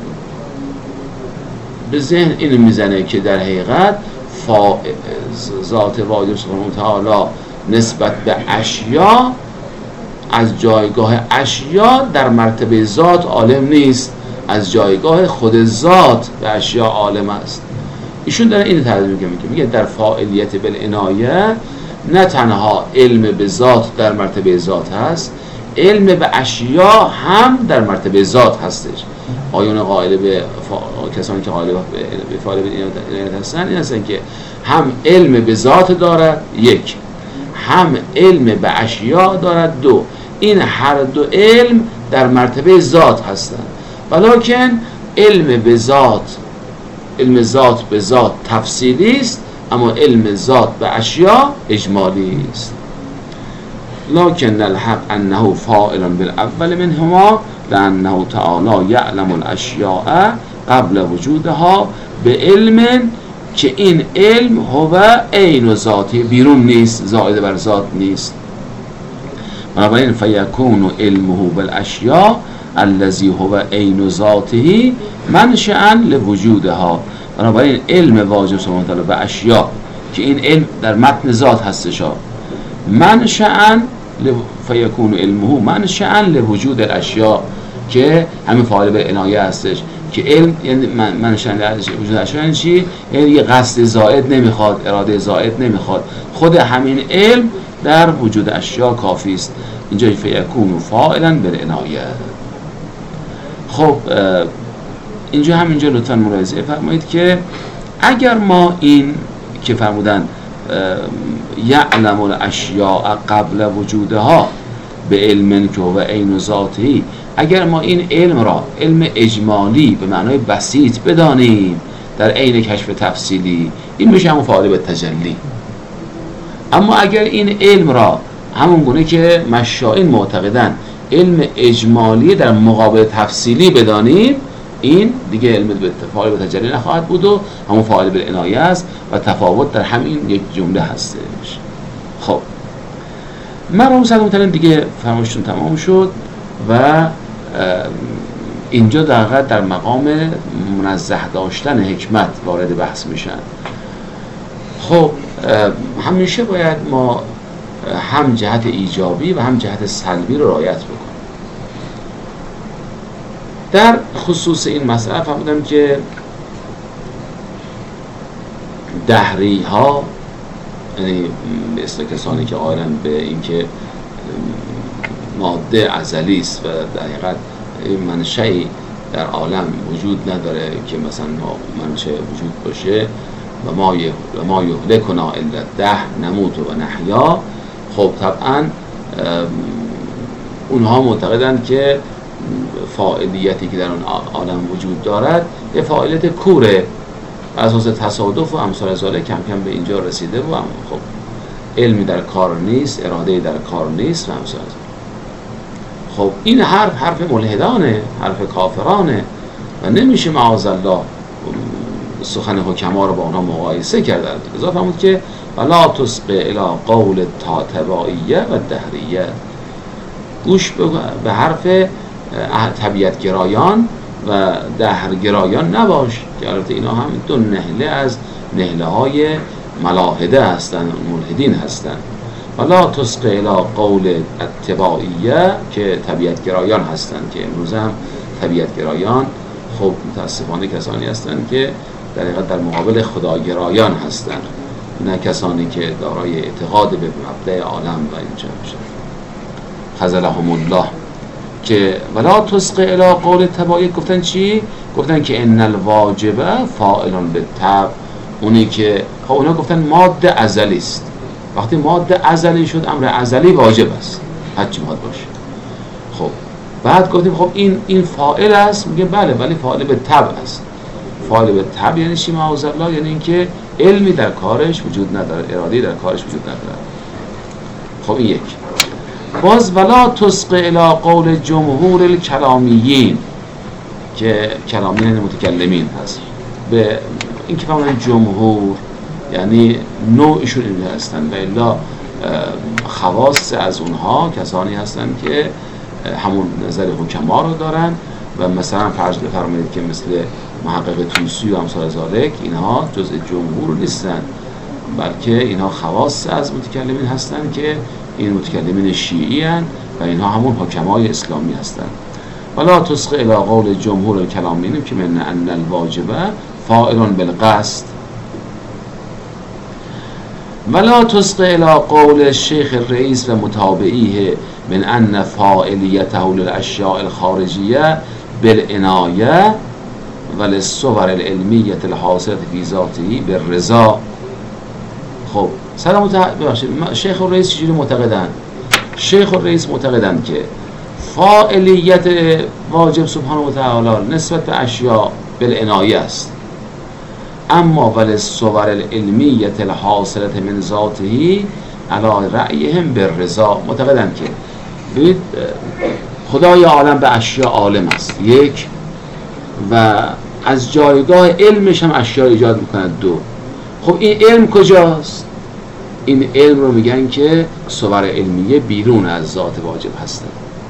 Speaker 1: به ذهن اینو میزنه که در حقیقت ذات واجب سبحانه و تعالی نسبت به اشیا از جایگاه اشیا در مرتبه ذات عالم نیست، از جایگاه خود ذات به اشیا عالم است. ایشون داره این تعریف میگه در فاعلیت بالعنایه نه تنها علم به ذات در مرتبه ذات هست، علم به اشیا هم در مرتبه ذات هستش. آیون قائل به کسانی که قائل به فاعل بالعنایه هستن این هستن که هم علم به ذات دارد یک، هم علم به اشیا دارد دو. این هر دو علم در مرتبه ذات هستند، ولکن علم به ذات علم ذات به ذات تفصیلی است، اما علم ذات به اشیاء اجمالی است. لكن الحق انه فاعل بالاول منهما لانه تعالی یعلم الاشیاء قبل وجودها به علم که این علم هو عین ذاتی، بیرون نیست، زائد بر ذات نیست. بنابراین فیکون علمه بالاشیاء الذی هو عین ذاته منشأ لوجودها. بنابراین علم واجب سبحانه و تعالی به اشیاء که این علم در متن ذات هستش، منشأ فیکون علمه منشأ لوجود الاشیاء که همین فاعل به عنایه هستش که علم یعنی منشأ وجود اشیاء یعنی چی؟ یعنی یه قصد زائد نمیخواد، اراده زائد نمیخواد، خود همین علم در وجود اشیاء کافی است. اینجا فیکون فاعلا بالعنایه. خب اینجا همینجا لطفا ملاحظه فرمایید که اگر ما این که فرمودن یعلم الاشیاء قبل وجودها به علم که هو عین ذاته، اگر ما این علم را علم اجمالی به معنای بسیط بدانیم در عین کشف تفصیلی، این میشه همون فاعل به تجلی. اما اگر این علم را همون گونه که مشائین معتقدن علم اجمالی در مقابل تفصیلی بدانیم، این دیگه علم به فاعل به تجلی نخواهد بود و همون فاعل به عنایه است و تفاوت در همین یک جمله هستش. خب مرحوم صدر دیگه فرمایشتون تمام شد و اینجا در مقام منزه داشتن حکمت وارد بحث میشن. خب همیشه باید ما هم جهت ایجابی و هم جهت سلبی رو رعایت بکنیم. در خصوص این مسئله فهمیدم که دهری ها، یعنی به اصطلاح کسانی که قائلن به اینکه ماده ازلی است و در حقیقت منشأی در عالم وجود نداره که مثلا منشأ وجود باشه و ما یهلکنا الا الدهر نموت و نحیا. خب طبعا اونها معتقدن که فاعلیتی که در اون عالم وجود دارد یه فاعلیت کوره، اساس تصادف و امثال ذالک کم کم به اینجا رسیده و خب علمی در کار نیست، اراده در کار نیست و امثال. خب این حرف ملحدانه، حرف کافرانه و نمیشه معاذالله سخن حکما رو با اونها مقایسه کرد. لذا فهمید که ولا تسق الی قول تاتبائیه و دهریه، گوش به حرف طبیعت گرایان و دهر گرایان نباش که البته اینا هم دو نهله از نهله های ملاحده هستن، ملحدین هستن. ولا تسق الی قول اتباعیه که طبیعت گرایان هستن که امروز هم طبیعت گرایان خب متاسفانه کسانی هستن که در حقیقت در مقابل خداگرایان هستن، نه کسانی که دارای اعتقاد به مبدأ عالم و اینجا میشن. خذلهم الله. که ولا تسق الی قول تباید گفتن چی؟ گفتن که ان الواجب فاعل بالطبع. اونی که خب اونا گفتن ماده ازلی است. وقتی ماده ازلی شد امر ازلی واجب است، هر چی ماده باشه. خب بعد گفتیم خب این فاعل است، میگه بله ولی فاعل به طبع است. فاعل به طبع یعنی چی معاذالله؟ یعنی اینکه علمی در کارش وجود نداره، ارادی در کارش وجود نداره. خب این یک. باز ولا تسق الی قول جمهور الکلامیین که کلامیین متکلمین هست، به این که فهمون جمهور یعنی نوعشون این هستن و الا خواص از اونها کسانی هستن که همون نظر حکما رو دارن و مثلا فرض بفرمایید که مثل محقق طوسی و امثال ذالک اینها جزء جمهور نیستن، بلکه اینها خواص از متکلمین هستن که این متکلمین شیعی هستند و اینها همون حکمای اسلامی هستند. ولا تسق الی قول جمهور الکلامیین که من ان الواجب فاعل بالقصد. ولا تسق الی قول الشیخ الرئیس و متابعیه من ان فاعلیته للاشیاء الخارجیه بالعنایه وللصور العلمیه الحاصله فی ذاته بالرضا. خب سلام ببخشید شیخ الرئیس چجوری معتقدن؟ شیخ الرئیس معتقدن که فاعلیت واجب سبحانه و تعالی نسبت به اشیاء بالعنایه است اما وللصور العلمیه الحاصله من ذاته علی رأیهم بالرضا. معتقدن که ببینید خدای عالم به اشیاء عالم است، یک، و از جایگاه علمش هم اشیاء ایجاد میکنه، دو. خب این علم کجاست؟ این علم رو میگن که صور علمیه بیرون از ذات واجب هستن.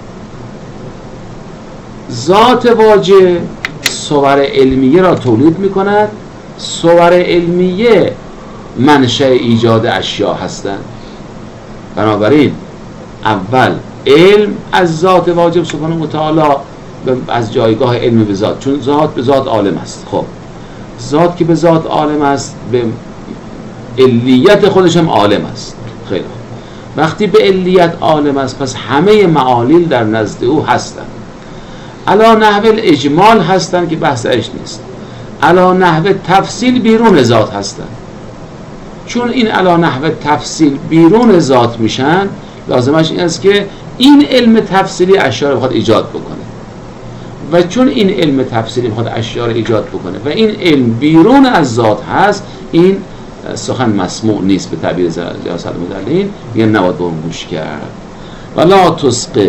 Speaker 1: ذات واجب صور علمیه را تولید میکند، صور علمیه منشأ ایجاد اشیاء هستند. بنابراین اول علم از ذات واجب سبحانه و تعالی از جایگاه علم به ذات، چون ذات به ذات عالم است. خب ذات که به ذات عالم است، به علیت خودش هم عالم است. خیلی خوب. وقتی به علیت عالم است، پس همه معالیل در نزد او هستند. علا نحو الاجمال هستند که بحث اش نیست، علا نحو تفصیل بیرون ذات هستند. چون این علا نحو تفصیل بیرون ذات میشن، لازمش این است که این علم تفصیلی اشیاء رو بخواد ایجاد بکنه، و چون این علم تفصیلی بخواد اشیاء رو ایجاد بکنه و این علم بیرون از ذات هست، این سخن مسموع نیست. به تعبیر جلسات مدلین میگن نباید به اون گوش کرد. ولا تسق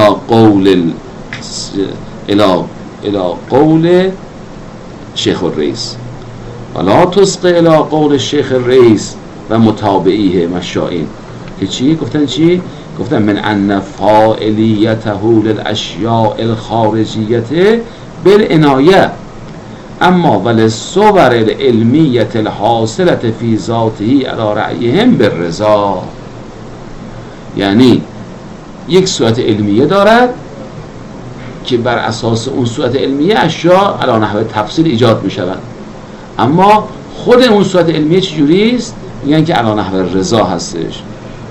Speaker 1: الى قول شیخ الرئیس، ولا تسق الى قول شیخ الرئیس و متابعیه مشائین. که چی؟ گفتن چی؟ گفتن من ان فاعلیته للاشیاء الخارجیه بالعنایه اما وللصور العلمیه الحاصله فی ذاته علی رأیهم بالرضا. یعنی یک صورت علمیه دارد که بر اساس اون صورت علمیه اشیاء علی نحو تفصیل ایجاد می شود، اما خود اون صورت علمیه چجوری است؟ میگن که علی نحو رضا هستش.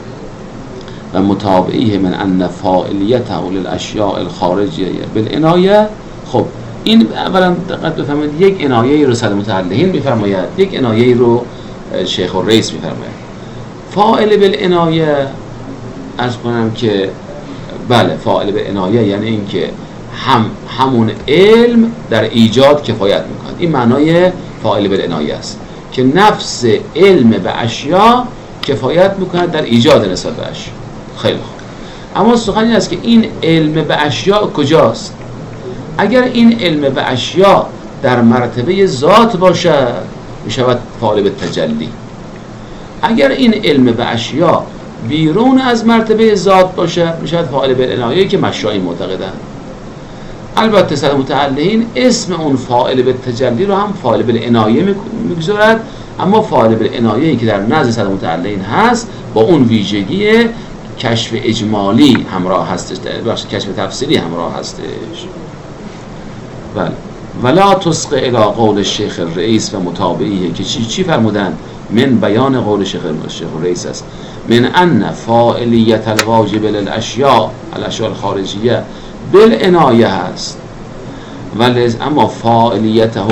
Speaker 1: و متابعیه من ان فاعلیته للاشیاء الخارجیه بالعنایه. خب این اولا دقت بفرمایید، یک عنایه رو صد متعلقین میفرماید، یک عنایه رو شیخ الرئیس میفرماید. فاعل بالعنایه عرض کنم که بله، فاعل بالعنایه یعنی این که همون علم در ایجاد کفایت میکنه. این معنای فاعل بالعنایه است که نفس علم به اشیاء کفایت میکنه در ایجاد نسبت به اشیاء. خیلی خوب. اما سخن این است که این علم به اشیاء کجاست؟ اگر این علم به اشیاء در مرتبه ذات باشد، میشود فاعل بالتجلی. اگر این علم به اشیاء بیرون از مرتبه ذات باشد، میشود فاعل بالعنایه که مشائین معتقدند. البته صد متعلقین اسم اون فاعل بالتجلی رو هم فاعل بالعنایه میگذارد، اما فاعل بالعنایه که در نزد صد متعلقین هست با اون ویژگی کشف اجمالی همراه هستش، بخش کشف تفصیلی همراه هستش. بله. ولا تسق الى قول شیخ الرئیس و متابعیه که چی فرمودن؟ من بیان قول شیخ الرئیس است، من ان فاعلیت الواجب للاشیاء الاشیاء الخارجیه بالعنایه هست، ولی اما فاعلیته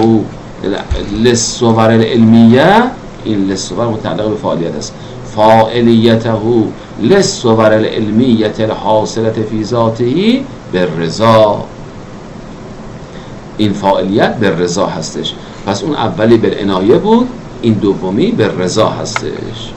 Speaker 1: للصور العلمیه، این للصور متعلق به فاعلیت است، فاعلیته للصور العلمیه الحاصله فی ذاته بالرضا. این فاعلیت بالرضا هستش. پس اون اولی بالعنایه بود، این دومی بالرضا هستش.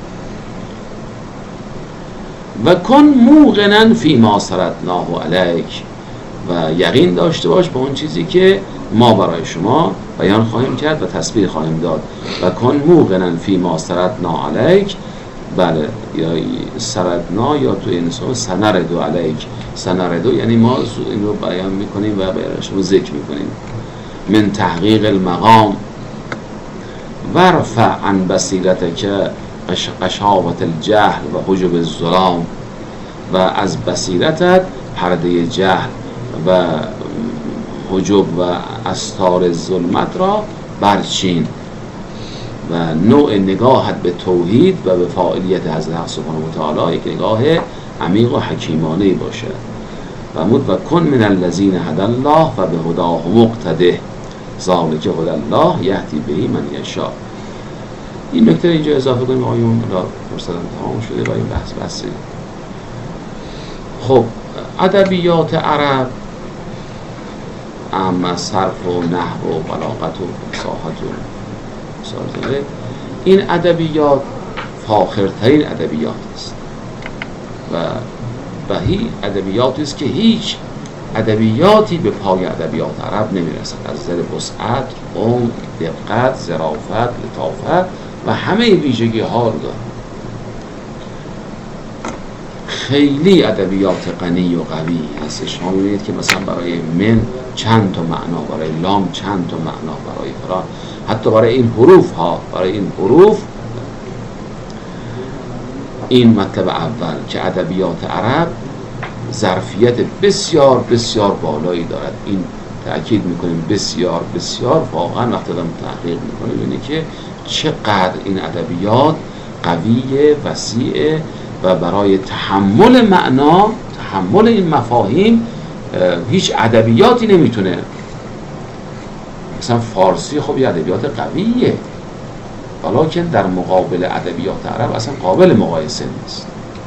Speaker 1: و کن موقنا فی ما سردناه علیک، و یقین داشته باش به اون چیزی که ما برای شما بیان خواهیم کرد و تسبیح خواهیم داد. و کن موقنا فی ما سردنا علیک، بله، یا سردنا یا تو این اسم سنردو علیک. سنردو یعنی ما این رو بیان میکنیم و برای شما ذکر میکنیم. من تحقیق المقام ورفع عن بصیرتک قشاوة الجهل و حجب الظلام، و از بصیرتت پرده جهل و حجب و استار ظلمت را برچین و نوع نگاهت به توحید و به فاعلیت حضرت حق سبحانه و تعالی یک نگاه عمیق و حکیمانه باشد. و مد و کن من الذین هدی الله و به هداه مقتده ذالک هدی الله یهدی به من یشاء. این نکته اینجا اضافه کنیم آیون، فرصتم تمام شده و این بحثی. خب ادبیات عرب اما صرف و نحو و بلاغت و فصاحت و این ادبیات فاخرترین ادبیات است و هی ادبیاتی است که هیچ ادبیاتی به پای ادبیات عرب نمیرسد، از نظر وسعت، عمق، دقت، ظرافت، لطافت و همه ویژگی ها رو داره. خیلی ادبیات غنی و قوی هست. شما می‌بینید که مثلا برای من چند تا معنا، برای لام چند تا معنا، برای فلان، حتی برای این حروف این مطلب اول که ادبیات عرب ظرفیت بسیار بسیار بالایی دارد. این تأکید میکنیم بسیار بسیار، واقعا وقتی آدم تحقیق میکنه ببینه که چقدر این ادبیات قویه، وسیعه و برای تحمل معنا، تحمل این مفاهیم هیچ ادبیاتی نمیتونه. مثلا فارسی خب یه ادبیات قویه، ولیکن در مقابل ادبیات عرب اصلا قابل مقایسه نیست.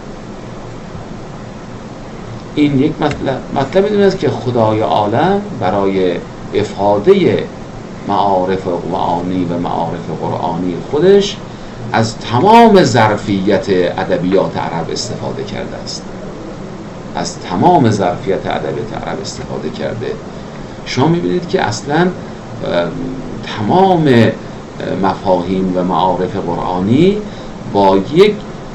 Speaker 1: این یک مطلب این است که خدای عالم برای افاده معارف و معانی و معارف قرآنی خودش از تمام ظرفیت ادبیات عرب استفاده کرده است. از تمام ظرفیت ادبیات عرب استفاده کرده. شما می‌بینید که اصلاً تمام مفاهیم و معارف قرآنی با یک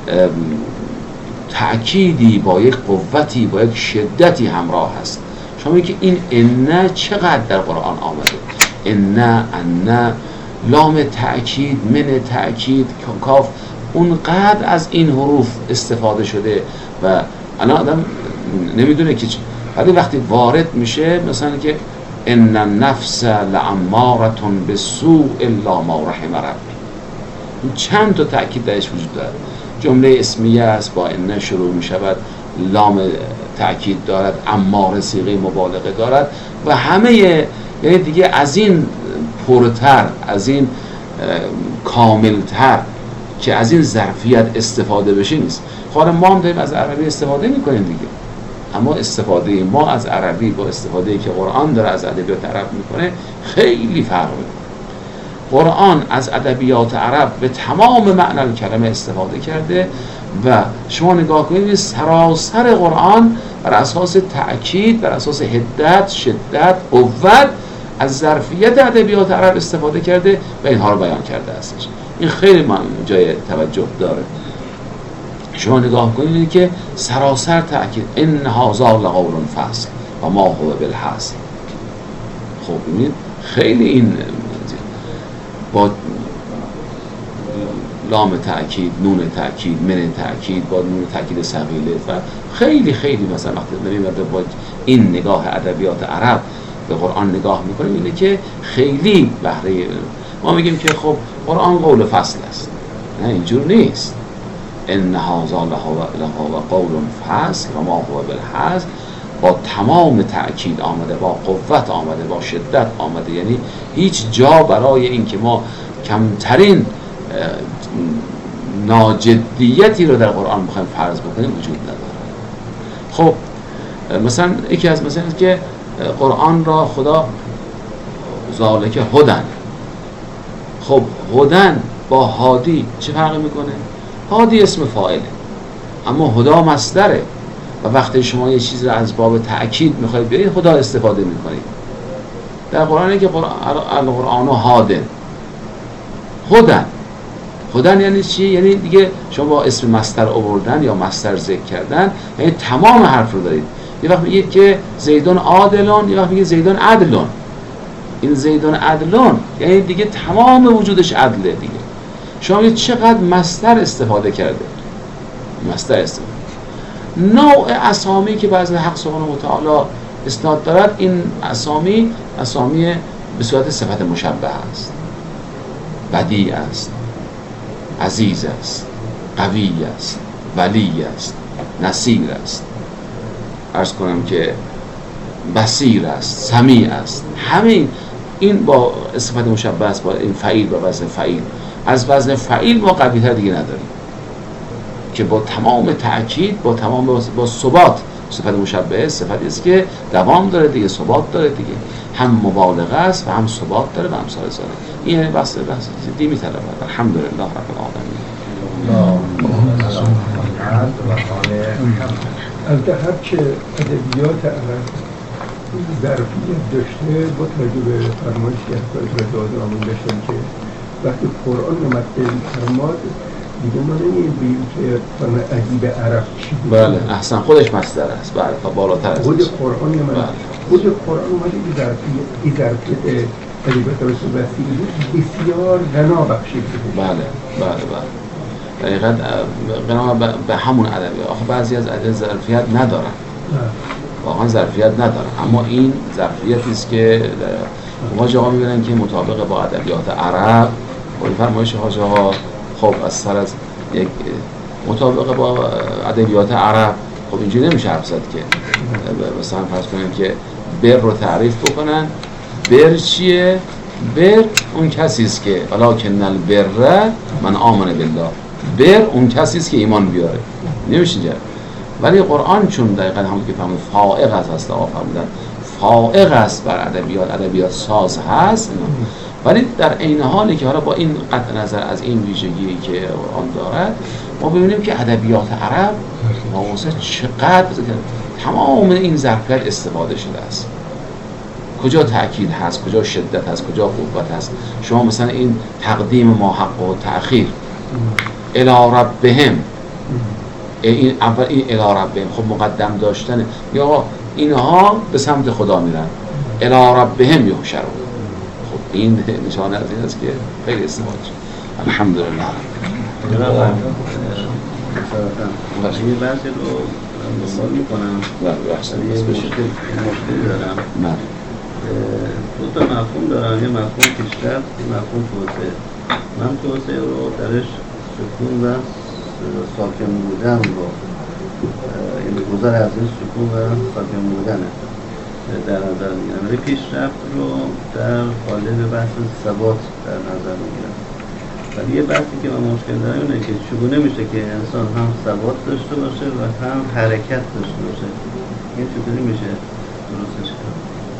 Speaker 1: تأکیدی، با یک قوتی، با یک شدتی همراه هست. شما می‌بینید که این ان چقدر در قرآن آمده. ان لام تأکید، من تأکید، کاف، اونقدر از این حروف استفاده شده و الان آدم نمیدونه که ولی وقتی وارد میشه مثلا که ان النفس لاماره بالسوء الا ما رحم ربی، چند تا تأکید درش وجود داره. جمله اسمیه است، با ان شروع میشود، لام تأکید دارد، اماره صیغه مبالغه دارد و همه، یعنی دیگه از این پرتر، از این کاملتر که از این ظرفیت استفاده بشه نیست. خواهر ما هم داریم از عربی استفاده میکنیم دیگه، اما استفاده ما از عربی با استفاده که قرآن داره از ادبیات عرب میکنه خیلی فرق میکنه. قرآن از ادبیات عرب به تمام معنی کلمه استفاده کرده و شما نگاه کنید سراسر قرآن بر اساس تأکید، بر اساس حدت، شدت، قوت از ظرفیت ادبیات عرب استفاده کرده و اینها رو بیان کرده هستش. این خیلی جای توجه داره. شما نگاه کنید که سراسر تأکید ان هذا لقول فصل و ما هو بالحصر. خب ببینید خیلی این با لام تأکید، نون تأکید، من تأکید، با نون تأکید ثقیله و خیلی خیلی مثلا وقتی داریم با این نگاه ادبیات عرب به قرآن نگاه میکنیم اینه که خیلی بهره ما میگیم که خب قرآن قول فصل است. نه، اینجور نیست. ان هذا لهو قول فصل و ما هو بالحصر، با تمام تأکید آمده، با قوت آمده، با شدت آمده. یعنی هیچ جا برای این که ما کمترین ناجدیتی رو در قرآن بخوایم فرض بکنیم وجود نداره. خب مثلا یکی از مثلا که قرآن را خدا ذالک هدن، خب هدن با هادی چه فرقی میکنه؟ هادی اسم فاعله اما هدا مصدره و وقتی شما یه چیز رو از باب تأکید میخواید بیارید هدا استفاده میکنید. در قرآنه که القرآن هادن، هدن یعنی چی؟ یعنی دیگه شما با اسم مصدر آوردن یا مصدر ذکر کردن یعنی تمام حرف رو دارید. یه وقت میگید که زیدون عادلون، یه وقت میگید زیدون عدلون. این زیدون عدلون یعنی دیگه تمام وجودش عدله دیگه. شما میگید چقدر مصدر استفاده کرده. مصدر استفاده. نوع اسامی که بعضی حق سبحانه و تعالی اسناد دارد، این اسامی به صورت صفت مشبه است. بدیع است، عزیز است، قوی است، ولی است، نصیر است، عرض کنم که بصیر است، سمیع است. همین این با صفت مشبه است، با این فعیل با وزن فعیل. از وزن فعیل ما قوی‌تر دیگه نداریم که با تمام تأکید، با تمام با ثبات صفت مشبهه صفتی است که دوام داره دیگه، ثبات داره دیگه، هم مبالغه است و هم ثبات داره و امثال ذلک. این بحث جدی میطلبه. الحمدلله رب العالمین.
Speaker 4: البته هرچه ادبیات عرب ظرفیت داشته با توجه به فرمایشی که حضرت داده آمون داشتن که وقتی قرآن اومد به فرماد دیگه ما نمی‌بینیم که فرم عجیب عرب چی بود.
Speaker 1: بله احسن، خودش مصدر است. بله تا بالاتر است.
Speaker 4: خود قرآن اومد. خود قرآن اومد این ظرفیت ادبیات رسول وسیعی بود بسیار غنا بخشید بود.
Speaker 1: بله بله بله. دقیقاً غنا به همون ادبیات. آخه بعضی از ادبیات ظرفیت ندارن. واقعا ظرفیت نداره، اما این ظرفیتی است که حاج آقا می‌بینن که مطابق با ادبیات عرب و فرمایش حاج آقا خب از سر از یک مطابق با ادبیات عرب خب اینجوری نمیشه حرف زد که مثلا فرض کنیم که بر رو تعریف بکنن. بر چیه؟ بر اون کسی است که ولکن البر من آمن بالله. بر اون کسی است که ایمان بیاره. نمیشه اینجوری. ولی قرآن چون دقیقاً همون که فهمون فائق است اصلا فرمودن فائق است بر ادبیات ساز هست، ولی در عین حالی که حالا با این قطع نظر از این ویژگی که قرآن دارد ما ببینیم که ادبیات عرب ماوسه چقدر تمام این ظرفیت استفاده شده است. کجا تأکید هست، کجا شدت هست، کجا قوت هست. شما مثلا این تقدیم ما حق و تأخیر الی ربهم، این اول این الی ربهم خب مقدم داشتن یا اینها به سمت خدا میرن، الی ربهم یحشرون. خب این نشانه از این است که خیلی استفاده شد. الحمدلله.
Speaker 3: یه بحثی رو دنبال میکنم. یه مشکلی دارم. دو تا مفهوم دارم، یه مفهوم پیشرفت، یه مفهوم توسعه. من توسعه رو درش سکون و ساکن بودن رو یعنی گذر از این سکون و ساکن بودنه در نظر میگیرم، ولی پیشرفت رو در قالب بحث ثبات در نظر میگیرم. ولی یه بحثی که من مشکل دارم اینه که چگونه میشه که انسان هم ثبات داشته باشه و هم حرکت داشته باشه. این چطوری میشه درستش کنم؟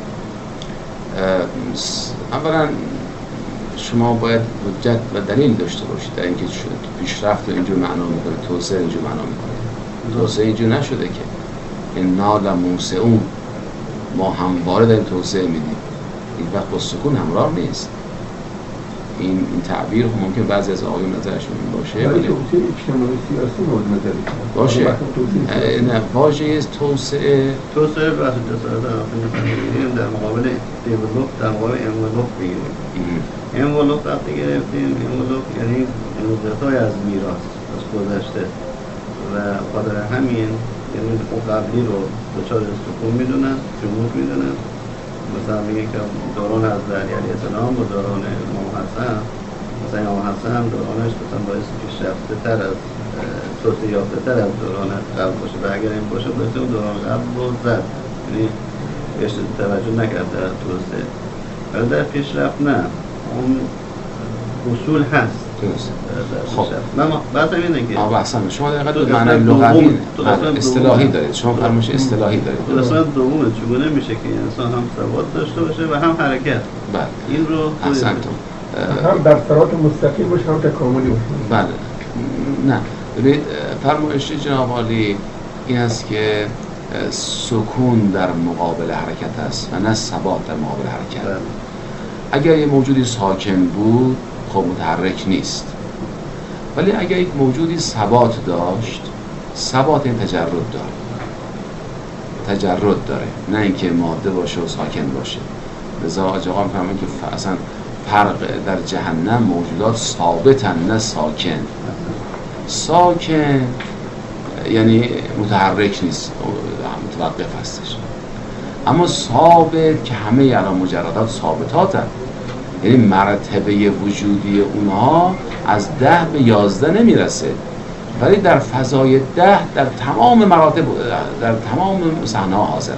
Speaker 1: اولا شما باید حجت و دلیل داشته باشید در اینکه پیشرفت رو اینجور معنا میکنه، توسعه اینجور معنا میکنه. توسعه اینجور نشده که انا لموسعون، ما همواره داریم توسعه میدیم، این وقت با سکون همراه نیست. این تعبیر ممکن بعضی از آقایون نظرشون باشه،
Speaker 4: ولی توسعه اجتماعی سیاسی مورد نظر
Speaker 1: باشه. نه واژه توسعه
Speaker 3: بحث جسارت می‌کنیم در مقابل دیولوپ، در مقابل انولوپ بگیریم. انولوپ وقتی گرفتیم، انولوپ یعنی انولوپ‌های از میراث از گذشته و خاطر همین یعنی اون قبلی رو دچار سکون میدونن، جمود میدونن. مثلا میگه که دوران از علیه السلام و دوران امام حسن، مثلا امام حسن دورانش مثلا باعث پیشرفته تر از توسعه یافته تر از دوران قبل باشه و اگر این باشه باید اون دوران قبل رو زد، یعنی بهش توجه نکرد در توسعه. ولی در پیشرفت نه، اون اصول هست.
Speaker 1: خب
Speaker 3: من بحثم اینه که
Speaker 1: اصلا شما دقیقاً دو معنی لغوی اصطلاحی دارید، شما فرمایش اصطلاحی دارید.
Speaker 3: اصلا دومه چگونه میشه که انسان هم ثبات داشته باشه و هم حرکت.
Speaker 1: بله
Speaker 3: این رو
Speaker 1: احسنتون،
Speaker 4: هم در صراط مستقیم باشه هم تکاملی باشه.
Speaker 1: بله نه ببینید فرمایش جناب عالی این است که سکون در مقابل حرکت است و نه ثبات در مقابل حرکت.
Speaker 3: بله.
Speaker 1: اگر یه موجودی ساکن بود خب متحرک نیست، ولی اگر یک موجودی ثبات داشت، ثبات این تجرد داره، نه اینکه ماده باشه و ساکن باشه. لذا آقا می‌فهمن که اصلا فرق در جهنم موجودات ثابتن نه ساکن. ساکن یعنی متحرک نیست، متوقف هستش، اما ثابت که همه الان مجردات ثابتاتن، یعنی مرتبه وجودی اونها از 10 به 11 نمیرسه، ولی در فضای 10 در تمام مراتب در تمام صحنه‌ها حاضرن.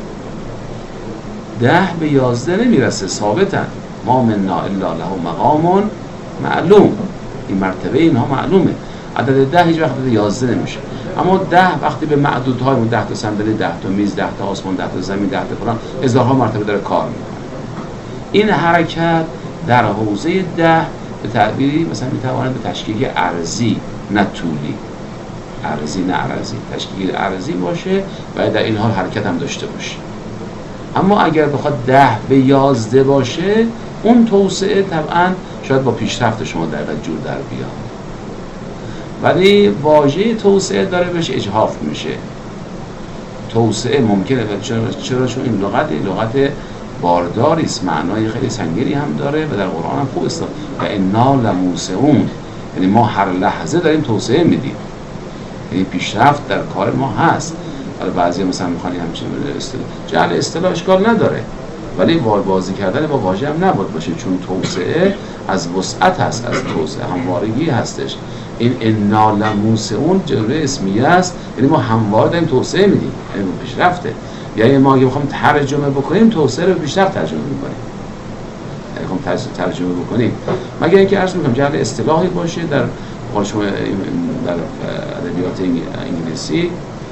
Speaker 1: 10 به 11 نمیرسه، ثابتن. ما منا الا له مقام معلوم، این مرتبه اینها معلومه. عدد 10 هیچ وقت 11 نمیشه. اما 10 وقتی به معدودهای 10 تا صندلی، 10 تا میز، 10 تا آسمان، 10 تا زمین، 10 تا فلان هزارها مرتبه داره کار میکنه. این حرکت در حوزه 10 به تعبیری مثلا میتواند به تشکیل ارضی نه طولی، ارضی نه ارضی، تشکیل ارضی باشه و در این حال حرکت هم داشته باشه. اما اگر بخواد 10 به 11 باشه، اون توسعه طبعا شاید با پیشرفت شما در جور در بیاد، ولی واژه توسعه داره بهش اجحاف میشه. توسعه ممکنه چرا؟ چون این لغت بارداری است، معنای خیلی سنگینی هم داره و در قرآن هم خوب است. و انا لموسعون، یعنی ما هر لحظه داریم توسعه میدیم، یعنی پیشرفت در کار ما هست. حالا بعضی مثلا میخوان همچین جعل اصطلاح اشکال نداره، ولی بازی کردن با واژه هم نباید باشه، چون توسعه از وسعت هست، از توسعه هموارگی هستش. این انا لموسعون جمله اسمیه است، یعنی ما همواره داریم توسعه میدیم، یعنی پیشرفته. یعنی ما اگه بخوام ترجمه بکنیم توسعه رو پیشرفت ترجمه میکنیم، یعنی بخوام ترجمه بکنیم، مگر اینکه عرض میکنم جعل اصطلاحی باشه. در قول شما در ادبیات انگلیسی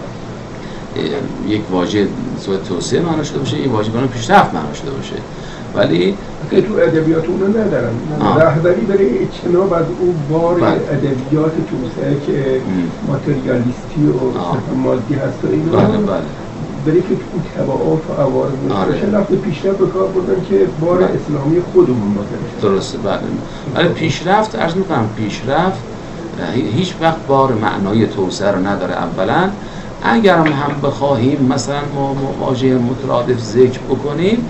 Speaker 1: یک واژه صورت توسعه معنا شده باشه، یک واژه به پیشرفت معنا شده باشه، ولی
Speaker 4: که تو ادبیات اونو ندارن. رهبری برای اجتناب از اون بار ادبیات توسعه که ماتریالیستی و مادی هست و اینا، برای که اون تبعات و عوارض باشه لفظ پیشرفت به کار بردن که بار اسلامی خودمون باشه.
Speaker 1: درسته. ولی پیشرفت عرض میکنم پیشرفت هیچ وقت بار معنای توسعه رو نداره. اولا اگر هم بخواهیم مثلا ما واژه مترادف ذکر بکنیم،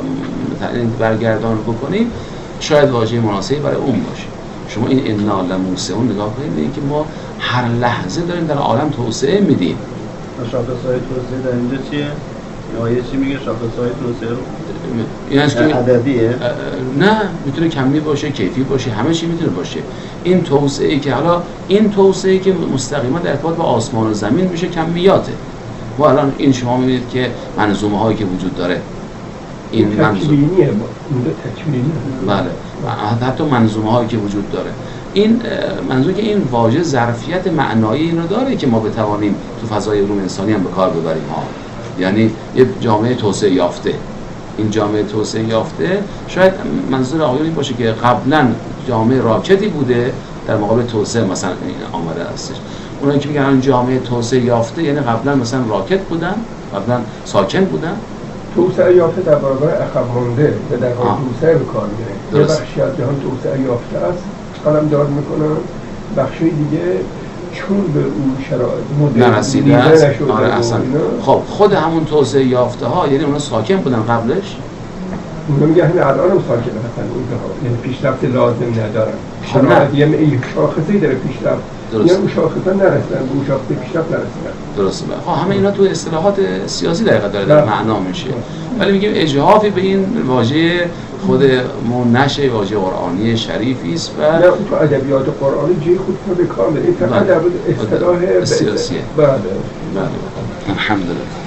Speaker 1: برگردان بکنیم، شاید واژه مناسبی برای اون باشه. شما این انا لموسعون نگاه کنید، ببینید که ما هر لحظه داریم در عالم توسعه میدیم.
Speaker 3: شاخص‌های توسعه در اینجا چیه؟ آیه چی میگه شاخص‌های توسعه رو؟
Speaker 1: یعنی
Speaker 3: عددیه؟
Speaker 1: نه، میتونه کمی باشه، کیفی باشه، همه چی میتونه باشه. این توسعه‌ای که حالا این توسعه‌ای که مستقیما در ارتباط با آسمان و زمین میشه کمیاته. و الان این شما میبینید که منظومه‌هایی که وجود داره، این
Speaker 4: تکوینیه، اونجا تکوینیه.
Speaker 1: بله، حتی منظومه‌هایی که وجود داره. این منظور که این واژه ظرفیت معنایی اینو داره که ما بتوانیم تو فضای علوم انسانی هم به کار ببریم ها. یعنی یه جامعه توسعه یافته، این جامعه توسعه یافته شاید منظور آقایون این باشه که قبلا جامعه راکدی بوده در مقابل توسعه مثلا این آمده هستش. اونایی که میگن این جامعه توسعه یافته یعنی قبلا مثلا راکد بودن، قبلا ساکن بودن.
Speaker 4: توسعه یافته در برابر عقب مانده و در حال توسعه به کار میره. یه بخشی از جهان توسعه یافته است، قلمداد میکنن، بخشی دیگه چون به اون شرایط
Speaker 1: نرسیده است. خب خود همون توسعه یافته ها یعنی اونا ساکن بودن قبلش؟
Speaker 4: اونا میگه همین الان هم ساکن هستن اونها، یعنی پیشرفت لازم ندارن. شرایط یه شاخصه‌ای داره پیشرفت، یعنی اون شاخصا نرسیدن، به اون شاخصه پیشرفت نرسیدن.
Speaker 1: درسته. خب همه اینا تو اصطلاحات سیاسی دقیقاً داره در معنا میشه. ولی میگیم اجحافی به این واژه خودمون نشه، واژه قرآنی شریفی است و
Speaker 4: نه تو ادبیات قرآنی جای خود به کار میره. این فقط در اصطلاح
Speaker 1: سیاسیه.
Speaker 4: بله.
Speaker 1: الحمدلله.